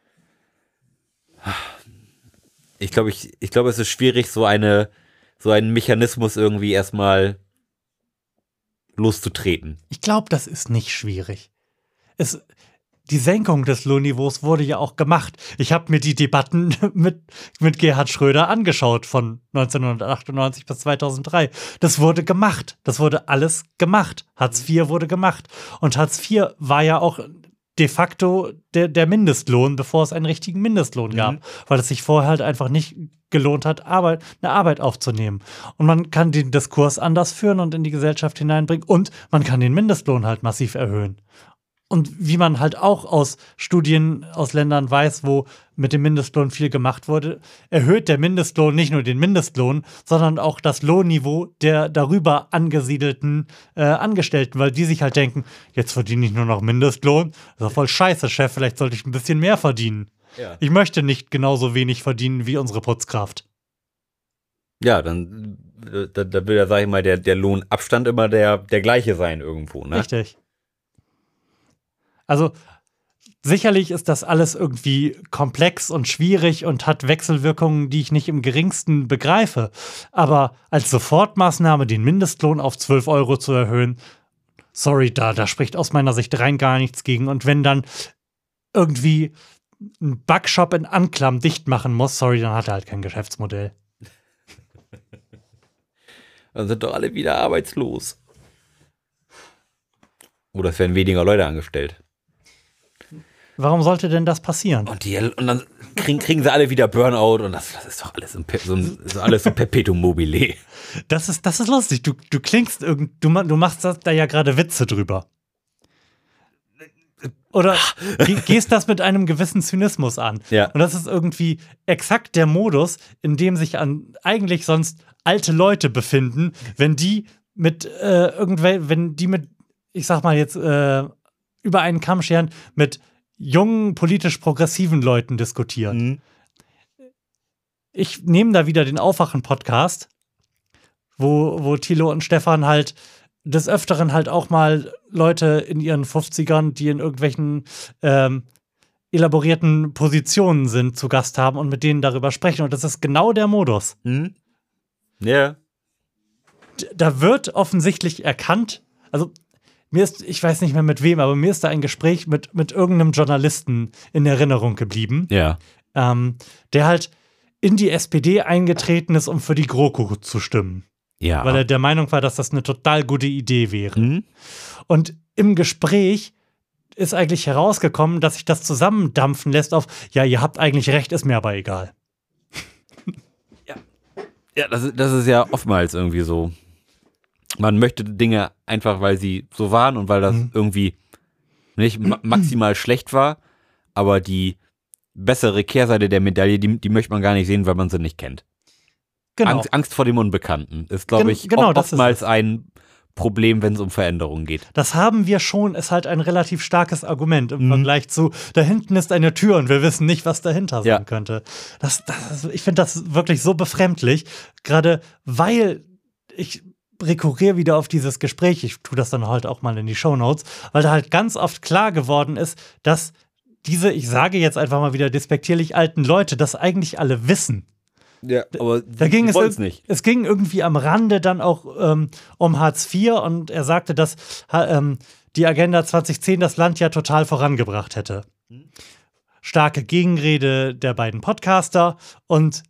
Ich glaube, es ist schwierig, so einen Mechanismus irgendwie erstmal loszutreten. Ich glaube, das ist nicht schwierig. Die Senkung des Lohnniveaus wurde ja auch gemacht. Ich habe mir die Debatten mit Gerhard Schröder angeschaut von 1998 bis 2003. Das wurde gemacht. Das wurde alles gemacht. Hartz IV wurde gemacht. Und Hartz IV war ja auch de facto der Mindestlohn, bevor es einen richtigen Mindestlohn gab. Weil es sich vorher halt einfach nicht gelohnt hat, eine Arbeit aufzunehmen. Und man kann den Diskurs anders führen und in die Gesellschaft hineinbringen. Und man kann den Mindestlohn halt massiv erhöhen. Und wie man halt auch aus Studien aus Ländern weiß, wo mit dem Mindestlohn viel gemacht wurde, erhöht der Mindestlohn nicht nur den Mindestlohn, sondern auch das Lohnniveau der darüber angesiedelten Angestellten, weil die sich halt denken, jetzt verdiene ich nur noch Mindestlohn. Das ist doch voll scheiße, Chef, vielleicht sollte ich ein bisschen mehr verdienen. Ja. Ich möchte nicht genauso wenig verdienen wie unsere Putzkraft. Ja, dann da will ja, sag ich mal, der Lohnabstand immer der gleiche sein irgendwo, ne? Richtig. Also sicherlich ist das alles irgendwie komplex und schwierig und hat Wechselwirkungen, die ich nicht im geringsten begreife. Aber als Sofortmaßnahme den Mindestlohn auf 12 Euro zu erhöhen, sorry, da spricht aus meiner Sicht rein gar nichts gegen. Und wenn dann irgendwie ein Backshop in Anklam dicht machen muss, sorry, dann hat er halt kein Geschäftsmodell. Dann sind doch alle wieder arbeitslos. Oder es werden weniger Leute angestellt. Warum sollte denn das passieren? Und dann kriegen sie alle wieder Burnout und das ist doch alles so Perpetuum mobile. Das ist lustig. Du klingst du machst da ja gerade Witze drüber. Oder gehst das mit einem gewissen Zynismus an. Ja. Und das ist irgendwie exakt der Modus, in dem sich eigentlich sonst alte Leute befinden, wenn die mit ich sag mal jetzt, über einen Kamm scheren, mit jungen, politisch progressiven Leuten diskutieren. Mhm. Ich nehme da wieder den Aufwachen-Podcast, wo Thilo und Stefan halt des Öfteren halt auch mal Leute in ihren 50ern, die in irgendwelchen elaborierten Positionen sind, zu Gast haben und mit denen darüber sprechen. Und das ist genau der Modus. Mhm. Ja. Da wird offensichtlich erkannt, also ich weiß nicht mehr mit wem, aber mir ist da ein Gespräch mit irgendeinem Journalisten in Erinnerung geblieben, Ja. der halt in die SPD eingetreten ist, um für die GroKo zu stimmen. Ja. Weil er der Meinung war, dass das eine total gute Idee wäre. Mhm. Und im Gespräch ist eigentlich herausgekommen, dass sich das zusammendampfen lässt auf, ja, ihr habt eigentlich recht, ist mir aber egal. Ja, das ist ja oftmals irgendwie so. Man möchte Dinge einfach, weil sie so waren und weil das irgendwie nicht maximal schlecht war, aber die bessere Kehrseite der Medaille, die möchte man gar nicht sehen, weil man sie nicht kennt. Genau. Angst vor dem Unbekannten ist, glaube ich, genau, das ist oftmals es. ein Problem, wenn es um Veränderungen geht. Das haben wir schon, ist halt ein relativ starkes Argument im Vergleich zu, da hinten ist eine Tür und wir wissen nicht, was dahinter sein könnte. Ich finde das wirklich so befremdlich, gerade weil ich rekurriere wieder auf dieses Gespräch, ich tue das dann halt auch mal in die Shownotes, weil da halt ganz oft klar geworden ist, dass diese, ich sage jetzt einfach mal wieder despektierlich alten Leute, das eigentlich alle wissen. Ja, aber Da ging es nicht. Es ging irgendwie am Rande dann auch um Hartz IV und er sagte, dass die Agenda 2010 das Land ja total vorangebracht hätte. Starke Gegenrede der beiden Podcaster und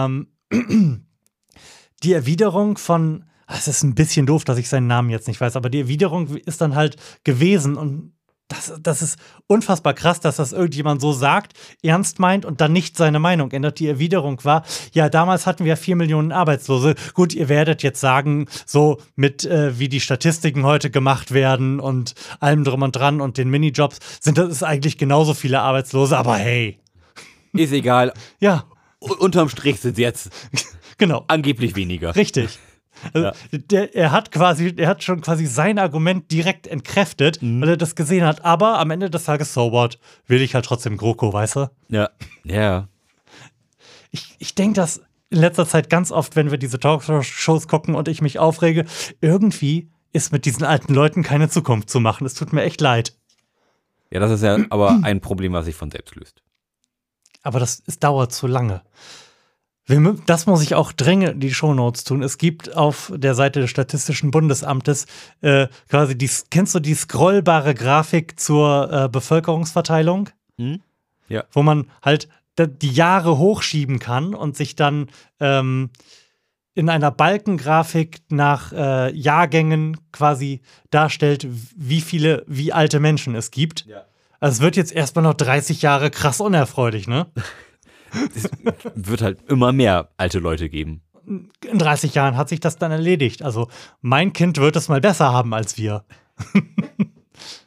die Erwiderung von, es ist ein bisschen doof, dass ich seinen Namen jetzt nicht weiß, aber die Erwiderung ist dann halt gewesen und das ist unfassbar krass, dass das irgendjemand so sagt, ernst meint und dann nicht seine Meinung ändert. Die Erwiderung war, ja, damals hatten wir 4 Millionen Arbeitslose. Gut, ihr werdet jetzt sagen, so mit wie die Statistiken heute gemacht werden und allem drum und dran und den Minijobs, das ist eigentlich genauso viele Arbeitslose, aber hey. Ist egal. Ja, Unterm Strich sind es jetzt genau. angeblich weniger. Richtig. Also, er hat schon quasi sein Argument direkt entkräftet, weil er das gesehen hat. Aber am Ende des Tages, so what, will ich halt trotzdem GroKo, weißt du? Ja. Ja. Ich denke das in letzter Zeit ganz oft, wenn wir diese Talkshows gucken und ich mich aufrege, irgendwie ist mit diesen alten Leuten keine Zukunft zu machen. Es tut mir echt leid. Ja, das ist ja aber ein Problem, was sich von selbst löst. Aber es dauert zu lange. Das muss ich auch dringend in die Shownotes tun. Es gibt auf der Seite des Statistischen Bundesamtes quasi kennst du die scrollbare Grafik zur Bevölkerungsverteilung? Ja. Wo man halt die Jahre hochschieben kann und sich dann in einer Balkengrafik nach Jahrgängen quasi darstellt, wie alte Menschen es gibt. Ja. Also es wird jetzt erstmal noch 30 Jahre krass unerfreulich, ne? Es wird halt immer mehr alte Leute geben. In 30 Jahren hat sich das dann erledigt. Also mein Kind wird es mal besser haben als wir.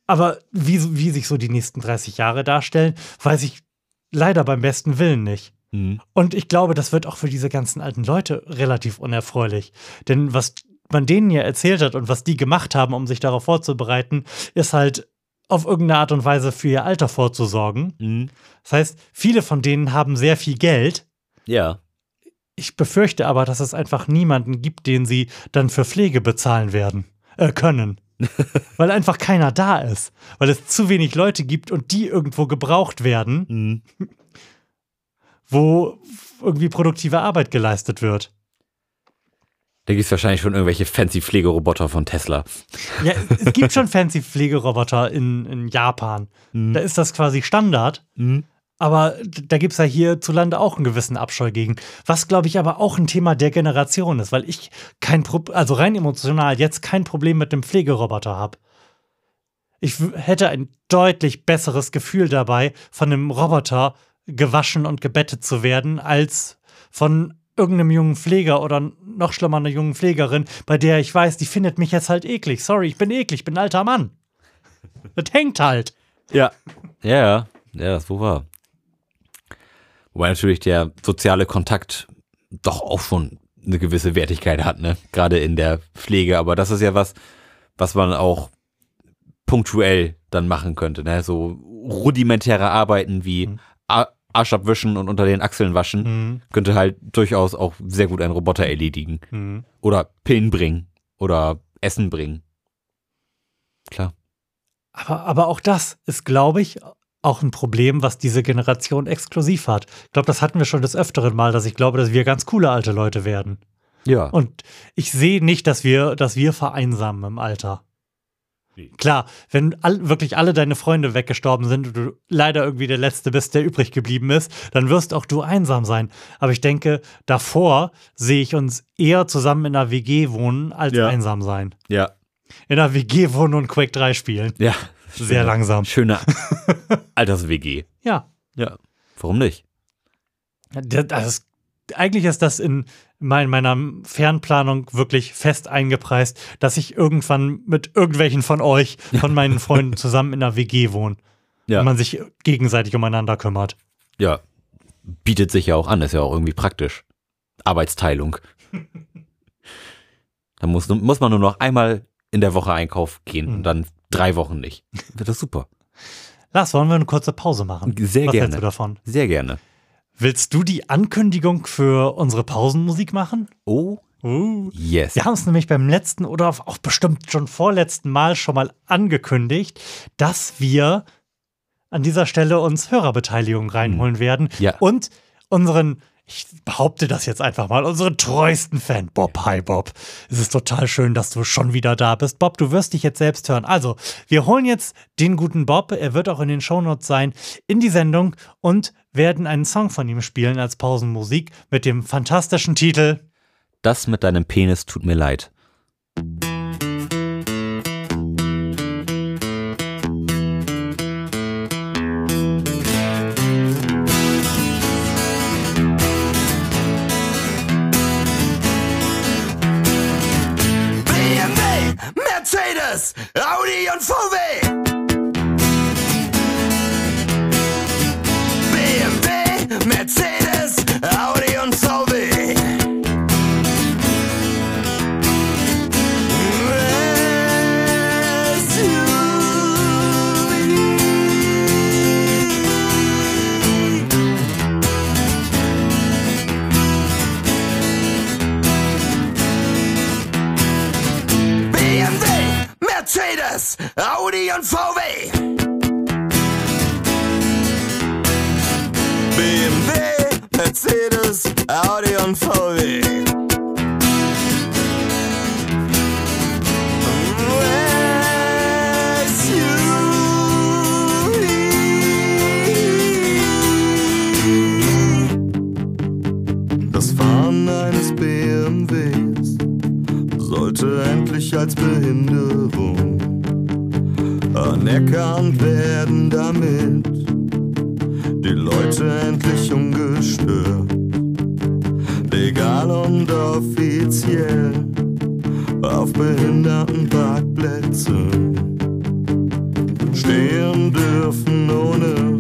Aber wie sich so die nächsten 30 Jahre darstellen, weiß ich leider beim besten Willen nicht. Und ich glaube, das wird auch für diese ganzen alten Leute relativ unerfreulich. Denn was man denen ja erzählt hat und was die gemacht haben, um sich darauf vorzubereiten, ist halt auf irgendeine Art und Weise für ihr Alter vorzusorgen. Das heißt, viele von denen haben sehr viel Geld. Ja. Ich befürchte aber, dass es einfach niemanden gibt, den sie dann für Pflege bezahlen können. Weil einfach keiner da ist. Weil es zu wenig Leute gibt und die irgendwo gebraucht werden, wo irgendwie produktive Arbeit geleistet wird. Da gibt es wahrscheinlich schon irgendwelche fancy Pflegeroboter von Tesla. Ja, es gibt schon fancy Pflegeroboter in Japan. Da ist das quasi Standard. Aber da gibt es ja hierzulande auch einen gewissen Abscheu gegen. Was, glaube ich, aber auch ein Thema der Generation ist, weil ich also rein emotional jetzt kein Problem mit dem Pflegeroboter habe. Ich hätte ein deutlich besseres Gefühl dabei, von einem Roboter gewaschen und gebettet zu werden, als von irgendeinem jungen Pfleger oder noch schlimmer einer jungen Pflegerin, bei der ich weiß, die findet mich jetzt halt eklig. Sorry, ich bin eklig, ich bin ein alter Mann. Das hängt halt. Ja, das ist wohl wahr. Wobei natürlich der soziale Kontakt doch auch schon eine gewisse Wertigkeit hat, ne? Gerade in der Pflege. Aber das ist ja was man auch punktuell dann machen könnte, ne? So rudimentäre Arbeiten wie Arsch abwischen und unter den Achseln waschen, könnte halt durchaus auch sehr gut ein Roboter erledigen. Oder Pillen bringen oder Essen bringen. Klar. Aber auch das ist, glaube ich, auch ein Problem, was diese Generation exklusiv hat. Ich glaube, das hatten wir schon des Öfteren mal, dass ich glaube, dass wir ganz coole alte Leute werden. Ja. Und ich sehe nicht, dass wir vereinsamen im Alter. Klar, wenn wirklich alle deine Freunde weggestorben sind und du leider irgendwie der Letzte bist, der übrig geblieben ist, dann wirst auch du einsam sein. Aber ich denke, davor sehe ich uns eher zusammen in einer WG wohnen, als einsam sein. Ja. In einer WG wohnen und Quake 3 spielen. Ja. Sehr langsam. Schöne Alters-WG. Ja. Ja. Warum nicht? Eigentlich ist das in meiner Fernplanung wirklich fest eingepreist, dass ich irgendwann mit irgendwelchen von euch, von meinen Freunden zusammen in einer WG wohne. Ja. Und man sich gegenseitig umeinander kümmert. Ja. Bietet sich ja auch an, ist ja auch irgendwie praktisch. Arbeitsteilung. Da muss man nur noch einmal in der Woche einkaufen gehen und dann 3 Wochen nicht. Das ist super. Lars, wollen wir eine kurze Pause machen? Sehr Was gerne. hältst du davon? Sehr gerne. Willst du die Ankündigung für unsere Pausenmusik machen? Oh, yes. Wir haben es nämlich beim letzten oder auch bestimmt schon vorletzten Mal schon mal angekündigt, dass wir an dieser Stelle uns Hörerbeteiligung reinholen werden und unseren, ich behaupte das jetzt einfach mal, unseren treuesten Fan, Bob. Hi Bob. Es ist total schön, dass du schon wieder da bist. Bob, du wirst dich jetzt selbst hören. Also, wir holen jetzt den guten Bob, er wird auch in den Shownotes sein, in die Sendung und werden einen Song von ihm spielen als Pausenmusik mit dem fantastischen Titel Das mit deinem Penis tut mir leid. BMW, Mercedes, Audi und VW. Mercedes, Audi und VW. BMW, Mercedes, Audi und VW. BMW, Mercedes, Audi und VW. Das Fahren eines BMWs sollte endlich als Behinderung anerkannt werden, damit die Leute endlich ungestört, legal und offiziell auf Behindertenparkplätzen stehen dürfen, ohne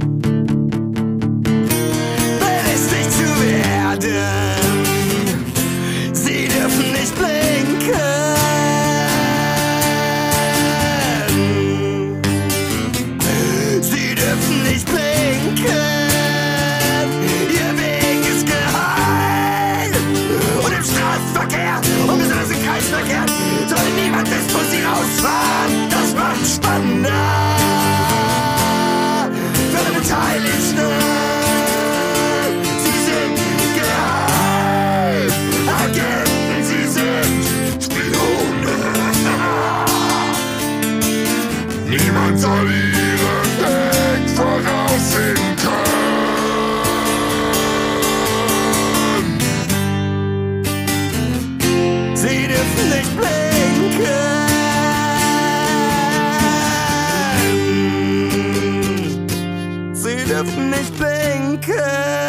belästigt zu werden. Sie dürfen nicht blinken. Sie dürfen nicht blinken. Ihr Weg ist geheim. Und im Straßenverkehr, und besonders im Kreisverkehr, soll niemand wissen, wo sie rausfahren. Das macht spannender für alle Beteiligten. Sie sind geheim. Agenten, sie sind Spione. Niemand soll ihren Weg voraussehen können. Sie dürfen nicht blinken. Sie dürfen nicht blinken.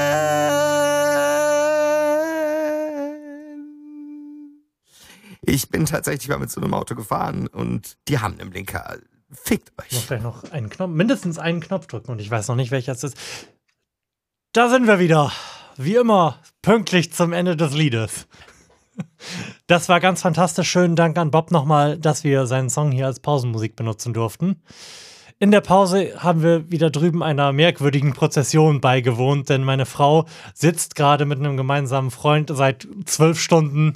Ich bin tatsächlich mal mit so einem Auto gefahren und die haben einen Blinker. Fickt Ich muss euch. gleich noch einen Knopf, mindestens einen Knopf drücken und ich weiß noch nicht, welcher es ist. Da sind wir wieder. Wie immer, pünktlich zum Ende des Liedes. Das war ganz fantastisch. Schönen Dank an Bob nochmal, dass wir seinen Song hier als Pausenmusik benutzen durften. In der Pause haben wir wieder drüben einer merkwürdigen Prozession beigewohnt, denn meine Frau sitzt gerade mit einem gemeinsamen Freund seit 12 Stunden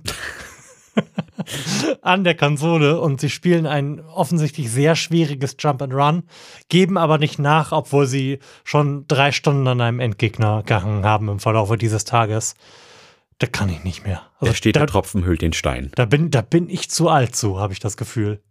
an der Konsole und sie spielen ein offensichtlich sehr schwieriges Jump and Run, geben aber nicht nach, obwohl sie schon 3 Stunden an einem Endgegner gehangen haben im Verlauf dieses Tages. Da kann ich nicht mehr. Also Da steht der Tropfen hüllt den Stein. da bin ich zu alt zu, habe ich das Gefühl.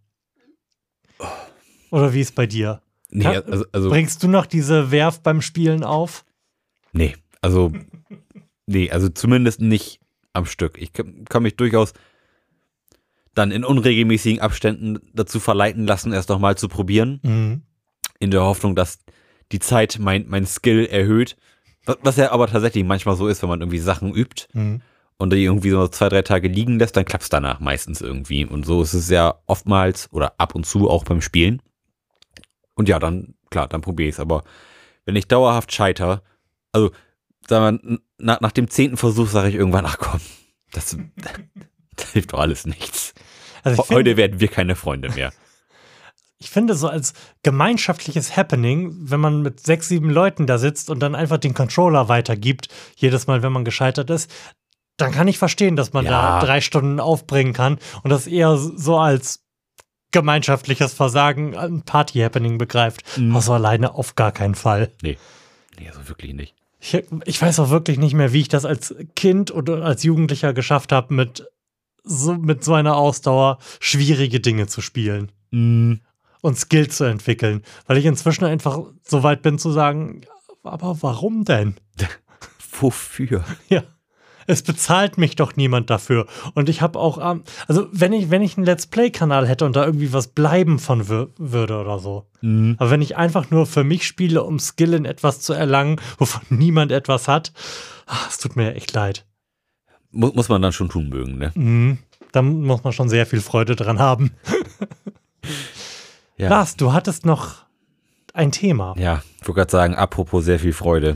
Oder wie ist bei dir? Nee, also Bringst du noch diese Werf beim Spielen auf? nee, also zumindest nicht am Stück. Ich kann mich durchaus dann in unregelmäßigen Abständen dazu verleiten lassen, erst noch mal zu probieren, Mhm. in der Hoffnung, dass die Zeit mein Skill erhöht. Was ja aber tatsächlich manchmal so ist, wenn man irgendwie Sachen übt Mhm. und die irgendwie so 2-3 Tage liegen lässt, dann klappt es danach meistens irgendwie. Und so ist es ja oftmals oder ab und zu auch beim Spielen. Und ja, dann probiere ich es. Aber wenn ich dauerhaft scheiter, also sagen wir, nach dem 10. Versuch sage ich irgendwann, ach komm, das hilft doch alles nichts. Also Heute werden wir keine Freunde mehr. ich finde so als gemeinschaftliches Happening, wenn man mit 6, 7 Leuten da sitzt und dann einfach den Controller weitergibt, jedes Mal, wenn man gescheitert ist, dann kann ich verstehen, dass man Ja. da 3 Stunden aufbringen kann und das eher so als gemeinschaftliches Versagen, ein Party-Happening begreift. Also alleine auf gar keinen Fall. Nee, also wirklich nicht. Ich weiß auch wirklich nicht mehr, wie ich das als Kind oder als Jugendlicher geschafft habe, mit so einer Ausdauer schwierige Dinge zu spielen und Skill zu entwickeln. Weil ich inzwischen einfach so weit bin zu sagen, aber warum denn? Wofür? Ja, es bezahlt mich doch niemand dafür. Und ich habe auch, also wenn ich einen Let's Play-Kanal hätte und da irgendwie was bleiben von würde oder so. Aber wenn ich einfach nur für mich spiele, um Skill in etwas zu erlangen, wovon niemand etwas hat, es tut mir echt leid. Muss man dann schon tun mögen, ne? Da muss man schon sehr viel Freude dran haben. Ja. Lars, du hattest noch ein Thema. Ja, ich wollte gerade sagen, apropos sehr viel Freude.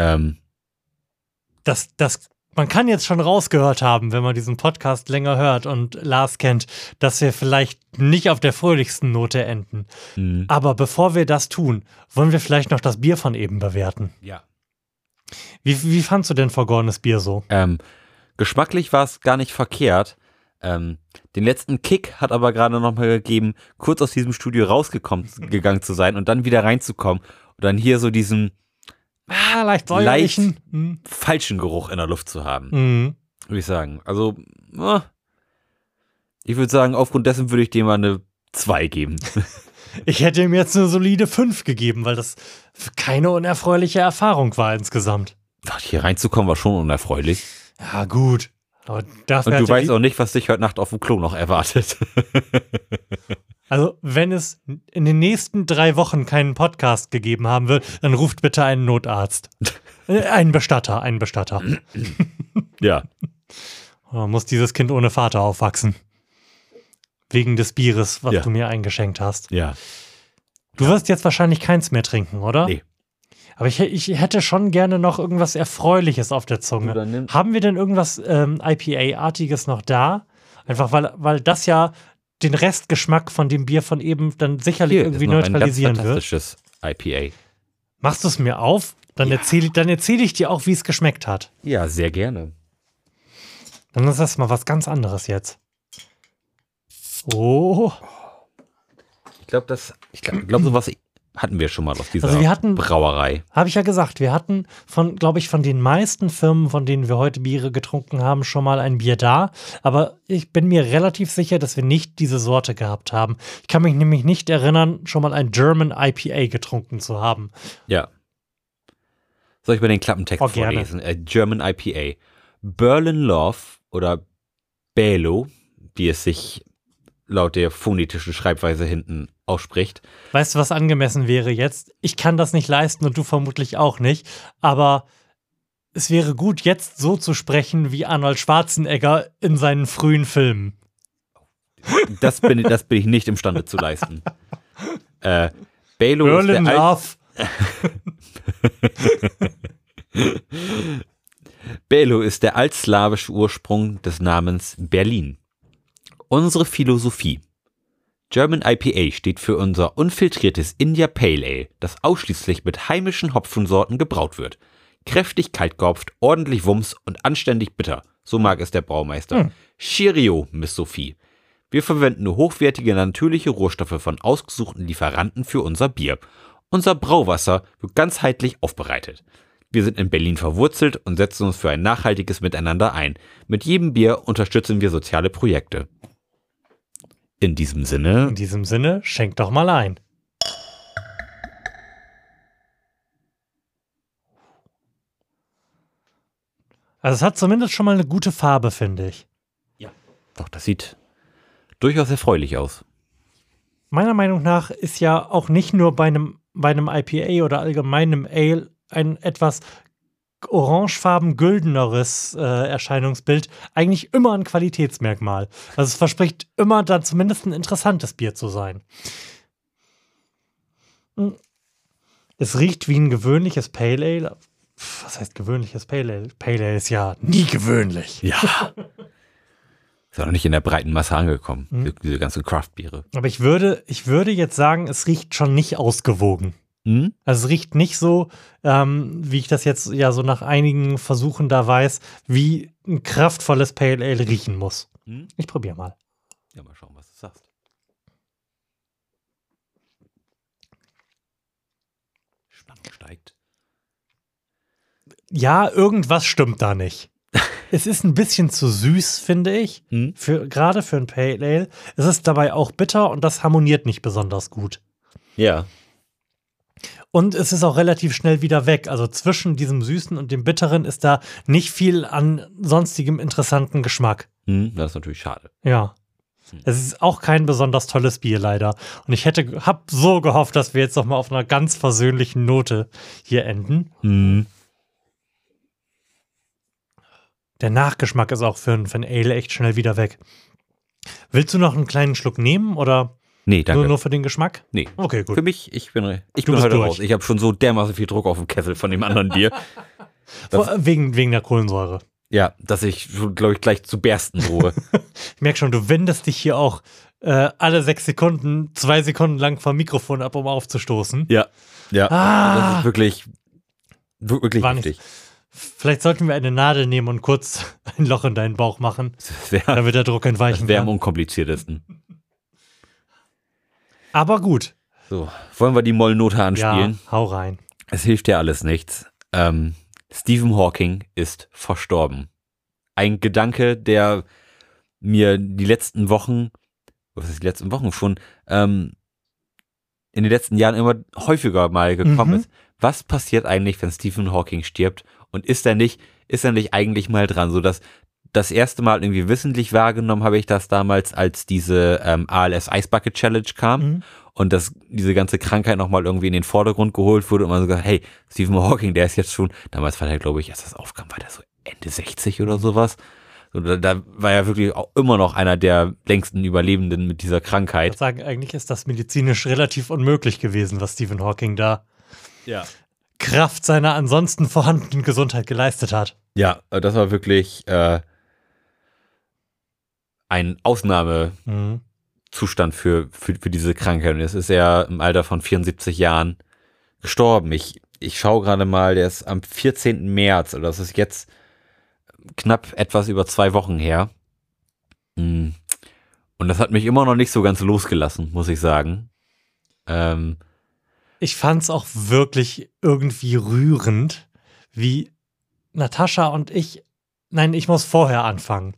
Man kann jetzt schon rausgehört haben, wenn man diesen Podcast länger hört und Lars kennt, dass wir vielleicht nicht auf der fröhlichsten Note enden. Aber bevor wir das tun, wollen wir vielleicht noch das Bier von eben bewerten. Ja. Wie fandst du denn vergorenes Bier so? Geschmacklich war es gar nicht verkehrt. Den letzten Kick hat aber gerade noch mal gegeben, kurz aus diesem Studio rausgegangen zu sein und dann wieder reinzukommen und dann hier so diesen Leicht säuerlichen. falschen Geruch in der Luft zu haben, würde ich sagen. Also, ich würde sagen, aufgrund dessen würde ich dem mal eine 2 geben. Ich hätte ihm jetzt eine solide 5 gegeben, weil das keine unerfreuliche Erfahrung war insgesamt. Hier reinzukommen war schon unerfreulich. Ja, gut. Aber dafür Und du hatte weißt auch nicht, was dich heute Nacht auf dem Klo noch erwartet. Also, wenn es in den nächsten 3 Wochen keinen Podcast gegeben haben wird, dann ruft bitte einen Notarzt. Einen Bestatter. Ja. Oder muss dieses Kind ohne Vater aufwachsen? Wegen des Bieres, was Ja. du mir eingeschenkt hast. Ja. Du wirst jetzt wahrscheinlich keins mehr trinken, oder? Nee. Aber ich hätte schon gerne noch irgendwas Erfreuliches auf der Zunge. Du, dann nimm- Haben wir denn irgendwas IPA-artiges noch da? Einfach weil das ja den Restgeschmack von dem Bier von eben dann sicherlich Hier irgendwie ist noch neutralisieren ein ganz wird. fantastisches IPA. Machst du es mir auf? Dann erzähl ich dir auch, wie es geschmeckt hat. Ja, sehr gerne. Dann ist das mal was ganz anderes jetzt. Oh. Ich glaube, sowas hatten wir schon mal aus dieser Also wir hatten- Brauerei. Habe ich ja gesagt, wir hatten glaube ich, von den meisten Firmen, von denen wir heute Biere getrunken haben, schon mal ein Bier da. Aber ich bin mir relativ sicher, dass wir nicht diese Sorte gehabt haben. Ich kann mich nämlich nicht erinnern, schon mal ein German IPA getrunken zu haben. Ja. Soll ich mal den Klappentext Oh, gerne. vorlesen? German IPA. Berlin Love oder Belo, wie es sich laut der phonetischen Schreibweise hinten ausspricht. Weißt du, was angemessen wäre jetzt? Ich kann das nicht leisten und du vermutlich auch nicht. Aber es wäre gut, jetzt so zu sprechen wie Arnold Schwarzenegger in seinen frühen Filmen. Das bin ich nicht imstande zu leisten. Belo ist Berlin der Love. Belo ist der altslawische Ursprung des Namens Berlin. Unsere Philosophie. German IPA steht für unser unfiltriertes India Pale Ale, das ausschließlich mit heimischen Hopfensorten gebraut wird. Kräftig kalt gehopft, ordentlich Wumms und anständig bitter. So mag es der Braumeister. Cheerio, Miss Sophie. Wir verwenden nur hochwertige natürliche Rohstoffe von ausgesuchten Lieferanten für unser Bier. Unser Brauwasser wird ganzheitlich aufbereitet. Wir sind in Berlin verwurzelt und setzen uns für ein nachhaltiges Miteinander ein. Mit jedem Bier unterstützen wir soziale Projekte. In diesem Sinne, In diesem Sinne, schenk doch mal ein. Also es hat zumindest schon mal eine gute Farbe, finde ich. doch, das sieht durchaus erfreulich aus. Meiner Meinung nach ist ja auch nicht nur bei einem IPA oder allgemeinem Ale ein etwas orangefarben-güldeneres Erscheinungsbild eigentlich immer ein Qualitätsmerkmal. Also es verspricht immer dann zumindest ein interessantes Bier zu sein. Es riecht wie ein gewöhnliches Pale Ale. Was heißt gewöhnliches Pale Ale? Pale Ale ist ja nie gewöhnlich. Ja. Ist auch noch nicht in der breiten Masse angekommen, diese ganzen Craft-Biere. Aber ich würde jetzt sagen, es riecht schon nicht ausgewogen. Hm? Also es riecht nicht so, wie ich das jetzt ja so nach einigen Versuchen da weiß, wie ein kraftvolles Pale Ale riechen muss. Hm? Ich probiere mal. Ja, mal schauen, was du sagst. Spannung steigt. Ja, irgendwas stimmt da nicht. Es ist ein bisschen zu süß, finde ich, Hm? gerade für ein Pale Ale. Es ist dabei auch bitter und das harmoniert nicht besonders gut. Ja. Und es ist auch relativ schnell wieder weg. Also zwischen diesem Süßen und dem Bitteren ist da nicht viel an sonstigem interessanten Geschmack. Das ist natürlich schade. Ja. Es ist auch kein besonders tolles Bier leider. Und ich habe so gehofft, dass wir jetzt noch mal auf einer ganz versöhnlichen Note hier enden. Der Nachgeschmack ist auch für ein Ale echt schnell wieder weg. Willst du noch einen kleinen Schluck nehmen oder Nee, danke. nur für den Geschmack? Nee. Okay, gut. Für mich, ich bin bist heute durch. raus. Ich habe schon so dermaßen viel Druck auf dem Kessel von dem anderen Bier. Wegen der Kohlensäure. Ja, dass ich, glaube ich, gleich zu bersten drohe. Ich merke schon, du wendest dich hier auch alle 6 Sekunden, 2 Sekunden lang vom Mikrofon ab, um aufzustoßen. Ja. Ja. Das ist wirklich War nicht- heftig. Vielleicht sollten wir eine Nadel nehmen und kurz ein Loch in deinen Bauch machen, Das wäre damit der Druck entweichen am kann. unkompliziertesten. Aber gut. So, wollen wir die Mollnote anspielen? Ja, hau rein. Es hilft ja alles nichts. Stephen Hawking ist verstorben. Ein Gedanke, der mir die letzten Wochen, schon, in den letzten Jahren immer häufiger mal gekommen ist. Was passiert eigentlich, wenn Stephen Hawking stirbt? Und ist er nicht eigentlich mal dran? So dass das erste Mal irgendwie wissentlich wahrgenommen habe ich das damals, als diese ALS Ice Bucket Challenge kam und dass diese ganze Krankheit nochmal irgendwie in den Vordergrund geholt wurde und man so gesagt, hey, Stephen Hawking, der ist jetzt schon, damals war der, glaube ich, als das aufkam, war der so Ende 60 oder sowas. So, da war er wirklich auch immer noch einer der längsten Überlebenden mit dieser Ich Krankheit. würde sagen, eigentlich ist das medizinisch relativ unmöglich gewesen, was Stephen Hawking da Kraft seiner ansonsten vorhandenen Gesundheit geleistet hat. Ja, das war wirklich ein Ausnahmezustand für diese Krankheit. Und jetzt ist er im Alter von 74 Jahren gestorben. Ich schaue gerade mal, der ist am 14. März, also das ist jetzt knapp etwas über 2 Wochen her. Und das hat mich immer noch nicht so ganz losgelassen, muss ich sagen. Ich fand es auch wirklich irgendwie rührend, wie Natascha und ich. Nein, ich muss vorher anfangen.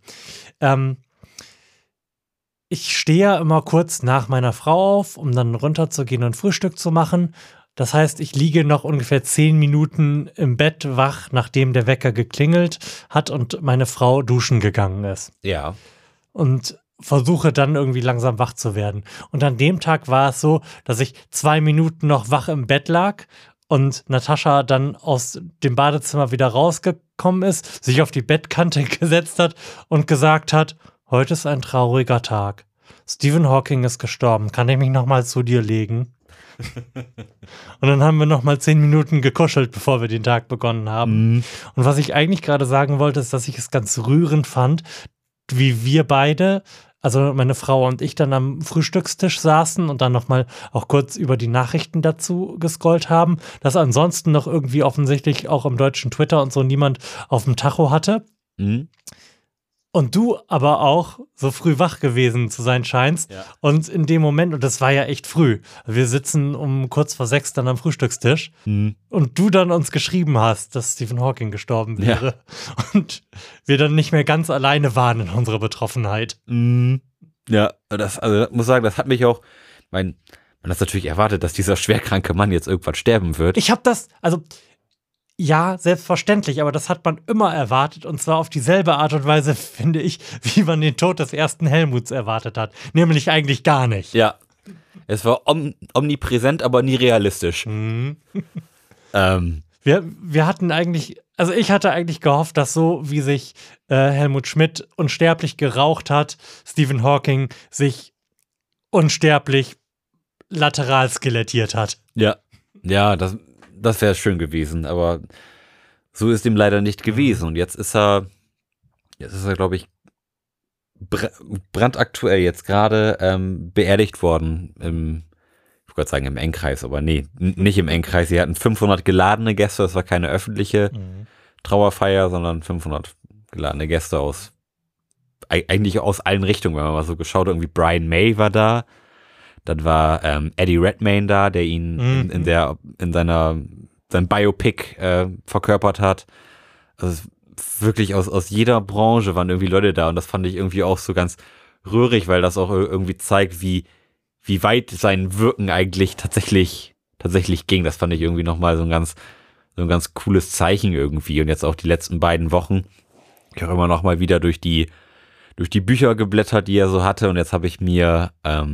Ich stehe ja immer kurz nach meiner Frau auf, um dann runterzugehen und Frühstück zu machen. Das heißt, ich liege noch ungefähr 10 Minuten im Bett wach, nachdem der Wecker geklingelt hat und meine Frau duschen gegangen ist. Ja. Und versuche dann irgendwie langsam wach zu werden. Und an dem Tag war es so, dass ich 2 Minuten noch wach im Bett lag und Natascha dann aus dem Badezimmer wieder rausgekommen ist, sich auf die Bettkante gesetzt hat und gesagt hat, heute ist ein trauriger Tag. Stephen Hawking ist gestorben. Kann ich mich nochmal zu dir legen? Und dann haben wir nochmal 10 Minuten gekuschelt, bevor wir den Tag begonnen haben. Und was ich eigentlich gerade sagen wollte, ist, dass ich es ganz rührend fand, wie wir beide, also meine Frau und ich, dann am Frühstückstisch saßen und dann nochmal auch kurz über die Nachrichten dazu gescrollt haben, dass ansonsten noch irgendwie offensichtlich auch im deutschen Twitter und so niemand auf dem Tacho hatte. Und du aber auch so früh wach gewesen zu sein scheinst. Ja. Und in dem Moment, und das war ja echt früh, wir sitzen um kurz vor 6 dann am Frühstückstisch und du dann uns geschrieben hast, dass Stephen Hawking gestorben wäre. Und wir dann nicht mehr ganz alleine waren in unserer Betroffenheit. Ja, ich muss sagen, das hat mich auch, man hat natürlich erwartet, dass dieser schwerkranke Mann jetzt irgendwann sterben wird. Ich habe das, also ja, selbstverständlich, aber das hat man immer erwartet und zwar auf dieselbe Art und Weise, finde ich, wie man den Tod des ersten Helmuts erwartet hat. Nämlich eigentlich gar nicht. Ja, es war omnipräsent, aber nie realistisch. Wir hatten eigentlich, also ich hatte eigentlich gehofft, dass so wie sich Helmut Schmidt unsterblich geraucht hat, Stephen Hawking sich unsterblich lateral skelettiert hat. Ja, das wäre schön gewesen, aber so ist ihm leider nicht gewesen. Und jetzt ist er, glaube ich, brandaktuell jetzt gerade beerdigt worden ich wollte sagen im Engkreis, aber nee, nicht im Engkreis. Sie hatten 500 geladene Gäste, das war keine öffentliche Trauerfeier, sondern 500 geladene Gäste eigentlich aus allen Richtungen, wenn man mal so geschaut hat. Irgendwie Brian May war da, dann war Eddie Redmayne da, der ihn in seinem Biopic verkörpert hat. Also wirklich aus jeder Branche waren irgendwie Leute da und das fand ich irgendwie auch so ganz rührig, weil das auch irgendwie zeigt, wie weit sein Wirken eigentlich tatsächlich ging. Das fand ich irgendwie nochmal so ein ganz cooles Zeichen irgendwie. Und jetzt auch die letzten beiden Wochen, ich habe immer noch mal wieder durch die Bücher geblättert, die er so hatte. Und jetzt habe ich mir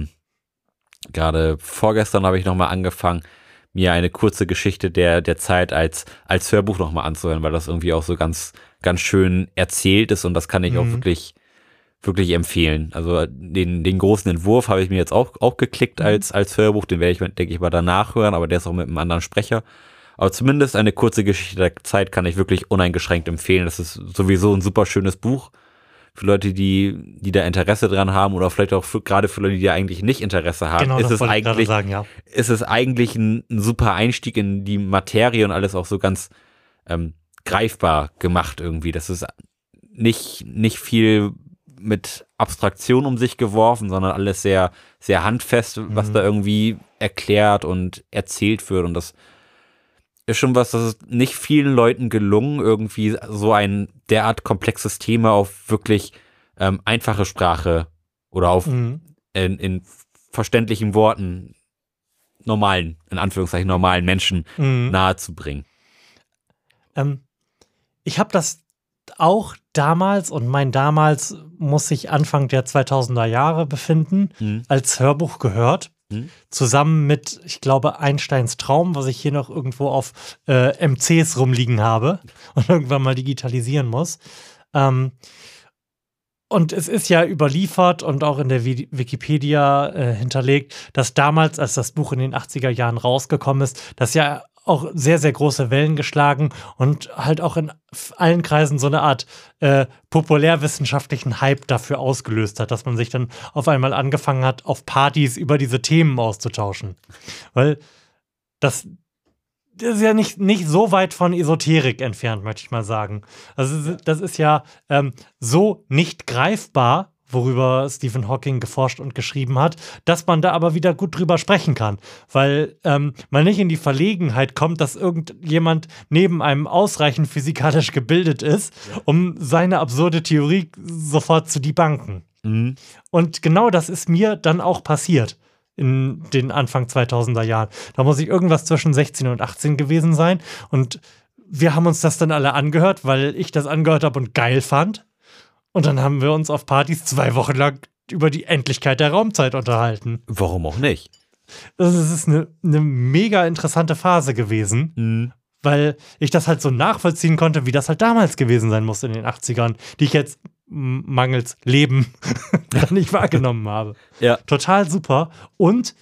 gerade vorgestern habe ich nochmal angefangen, mir eine kurze Geschichte der Zeit als Hörbuch nochmal anzuhören, weil das irgendwie auch so ganz, ganz schön erzählt ist und das kann ich auch wirklich empfehlen. Also den großen Entwurf habe ich mir jetzt auch geklickt als Hörbuch, den werde ich, denke ich mal, danach hören, aber der ist auch mit einem anderen Sprecher. Aber zumindest eine kurze Geschichte der Zeit kann ich wirklich uneingeschränkt empfehlen. Das ist sowieso ein super schönes Buch. Für Leute, die da Interesse dran haben oder vielleicht auch gerade für Leute, die da eigentlich nicht Interesse haben, Genau, ist das es wollte ich gerade eigentlich, sagen, ja. ist es eigentlich ein super Einstieg in die Materie und alles auch so ganz greifbar gemacht irgendwie. Das ist nicht viel mit Abstraktion um sich geworfen, sondern alles sehr, sehr handfest, was da irgendwie erklärt und erzählt wird. Und das ist schon was, das ist nicht vielen Leuten gelungen, irgendwie so ein derart komplexes Thema auf wirklich einfache Sprache oder auf in verständlichen Worten in Anführungszeichen normalen Menschen nahezubringen. Ich habe das auch damals, und mein damals muss sich Anfang der 2000er Jahre befinden, als Hörbuch gehört. Zusammen mit, ich glaube, Einsteins Traum, was ich hier noch irgendwo auf MCs rumliegen habe und irgendwann mal digitalisieren muss. Und es ist ja überliefert und auch in der Wikipedia hinterlegt, dass damals, als das Buch in den 80er Jahren rausgekommen ist, das ja auch sehr, sehr große Wellen geschlagen und halt auch in allen Kreisen so eine Art populärwissenschaftlichen Hype dafür ausgelöst hat, dass man sich dann auf einmal angefangen hat, auf Partys über diese Themen auszutauschen. Weil das ist ja nicht so weit von Esoterik entfernt, möchte ich mal sagen. Also das ist ja so nicht greifbar, worüber Stephen Hawking geforscht und geschrieben hat, dass man da aber wieder gut drüber sprechen kann. Weil man nicht in die Verlegenheit kommt, dass irgendjemand neben einem ausreichend physikalisch gebildet ist, um seine absurde Theorie sofort zu debunken. Mhm. Und genau das ist mir dann auch passiert in den Anfang 2000er Jahren. Da muss ich irgendwas zwischen 16 und 18 gewesen sein. Und wir haben uns das dann alle angehört, weil ich das angehört habe und geil fand. Und dann haben wir uns auf Partys 2 Wochen lang über die Endlichkeit der Raumzeit unterhalten. Warum auch nicht? Das ist eine mega interessante Phase gewesen, weil ich das halt so nachvollziehen konnte, wie das halt damals gewesen sein muss in den 80ern, die ich jetzt mangels Leben gar nicht wahrgenommen habe. Ja. Total super. Und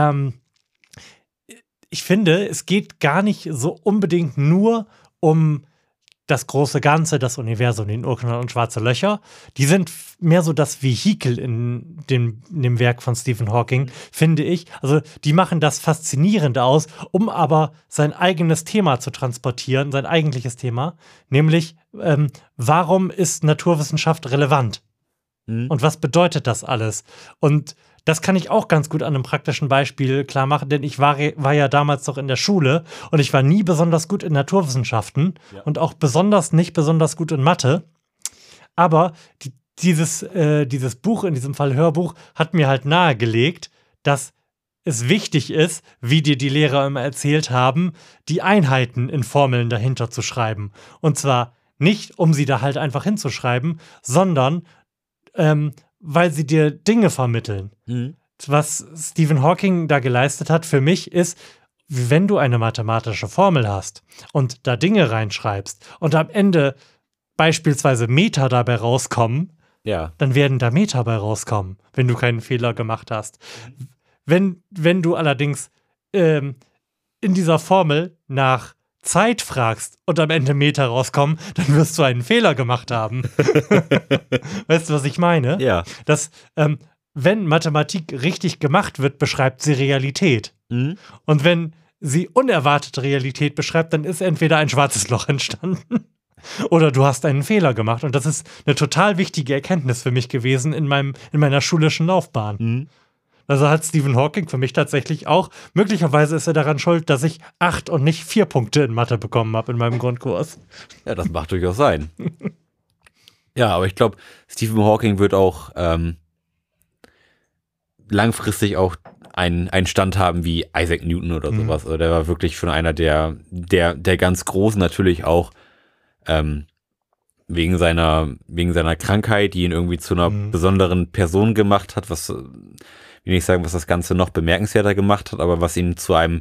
ich finde, es geht gar nicht so unbedingt nur um das große Ganze, das Universum, den Urknall und schwarze Löcher. Die sind mehr so das Vehikel in dem Werk von Stephen Hawking, finde ich. Also die machen das Faszinierende aus, um aber sein eigenes Thema zu transportieren, sein eigentliches Thema, nämlich warum ist Naturwissenschaft relevant? Und was bedeutet das alles? Und das kann ich auch ganz gut an einem praktischen Beispiel klar machen, denn ich war ja damals noch in der Schule und ich war nie besonders gut in Naturwissenschaften und auch nicht besonders gut in Mathe. Aber dieses Buch, in diesem Fall Hörbuch, hat mir halt nahegelegt, dass es wichtig ist, wie dir die Lehrer immer erzählt haben, die Einheiten in Formeln dahinter zu schreiben. Und zwar nicht, um sie da halt einfach hinzuschreiben, sondern weil sie dir Dinge vermitteln. Was Stephen Hawking da geleistet hat für mich ist, wenn du eine mathematische Formel hast und da Dinge reinschreibst und am Ende beispielsweise Meter dabei rauskommen, dann werden da Meter bei rauskommen, wenn du keinen Fehler gemacht hast. Wenn du allerdings in dieser Formel nach Zeit fragst und am Ende Meter rauskommen, dann wirst du einen Fehler gemacht haben. Weißt du, was ich meine? Ja. Dass, wenn Mathematik richtig gemacht wird, beschreibt sie Realität. Und wenn sie unerwartete Realität beschreibt, dann ist entweder ein schwarzes Loch entstanden oder du hast einen Fehler gemacht. Und das ist eine total wichtige Erkenntnis für mich gewesen in meiner schulischen Laufbahn. Also hat Stephen Hawking für mich tatsächlich auch, möglicherweise ist er daran schuld, dass ich 8 und nicht 4 Punkte in Mathe bekommen habe in meinem Grundkurs. Ja, das mag durchaus sein. Ja, aber ich glaube, Stephen Hawking wird auch langfristig auch einen Stand haben wie Isaac Newton oder sowas. Also der war wirklich schon einer der ganz Großen, natürlich auch wegen seiner Krankheit, die ihn irgendwie zu einer besonderen Person gemacht hat, was will nicht sagen, was das Ganze noch bemerkenswerter gemacht hat, aber was ihn zu einem,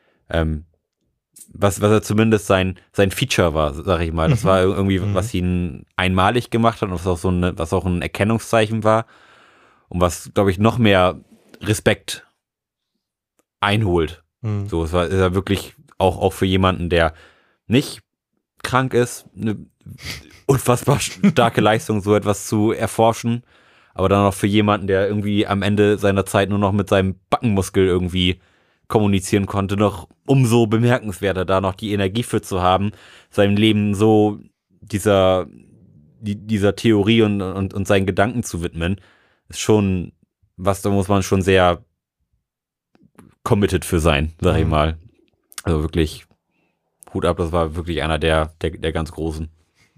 was er zumindest sein Feature war, sag ich mal. Das war irgendwie, was ihn einmalig gemacht hat und was auch ein Erkennungszeichen war und was, glaube ich, noch mehr Respekt einholt. So, ist er wirklich auch für jemanden, der nicht krank ist, eine unfassbar starke Leistung, so etwas zu erforschen. Aber dann auch für jemanden, der irgendwie am Ende seiner Zeit nur noch mit seinem Backenmuskel irgendwie kommunizieren konnte, noch umso bemerkenswerter, da noch die Energie für zu haben, sein Leben so dieser Theorie und seinen Gedanken zu widmen, ist schon was, da muss man schon sehr committed für sein, sag ich mal. Also wirklich Hut ab, das war wirklich einer der ganz Großen.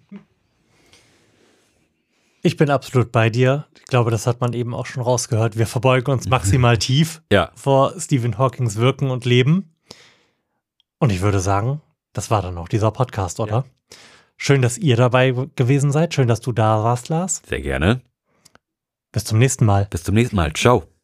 Ich bin absolut bei dir. Ich glaube, das hat man eben auch schon rausgehört. Wir verbeugen uns maximal tief vor Stephen Hawkings Wirken und Leben. Und ich würde sagen, das war dann auch dieser Podcast, oder? Ja. Schön, dass ihr dabei gewesen seid. Schön, dass du da warst, Lars. Sehr gerne. Bis zum nächsten Mal. Bis zum nächsten Mal. Ciao.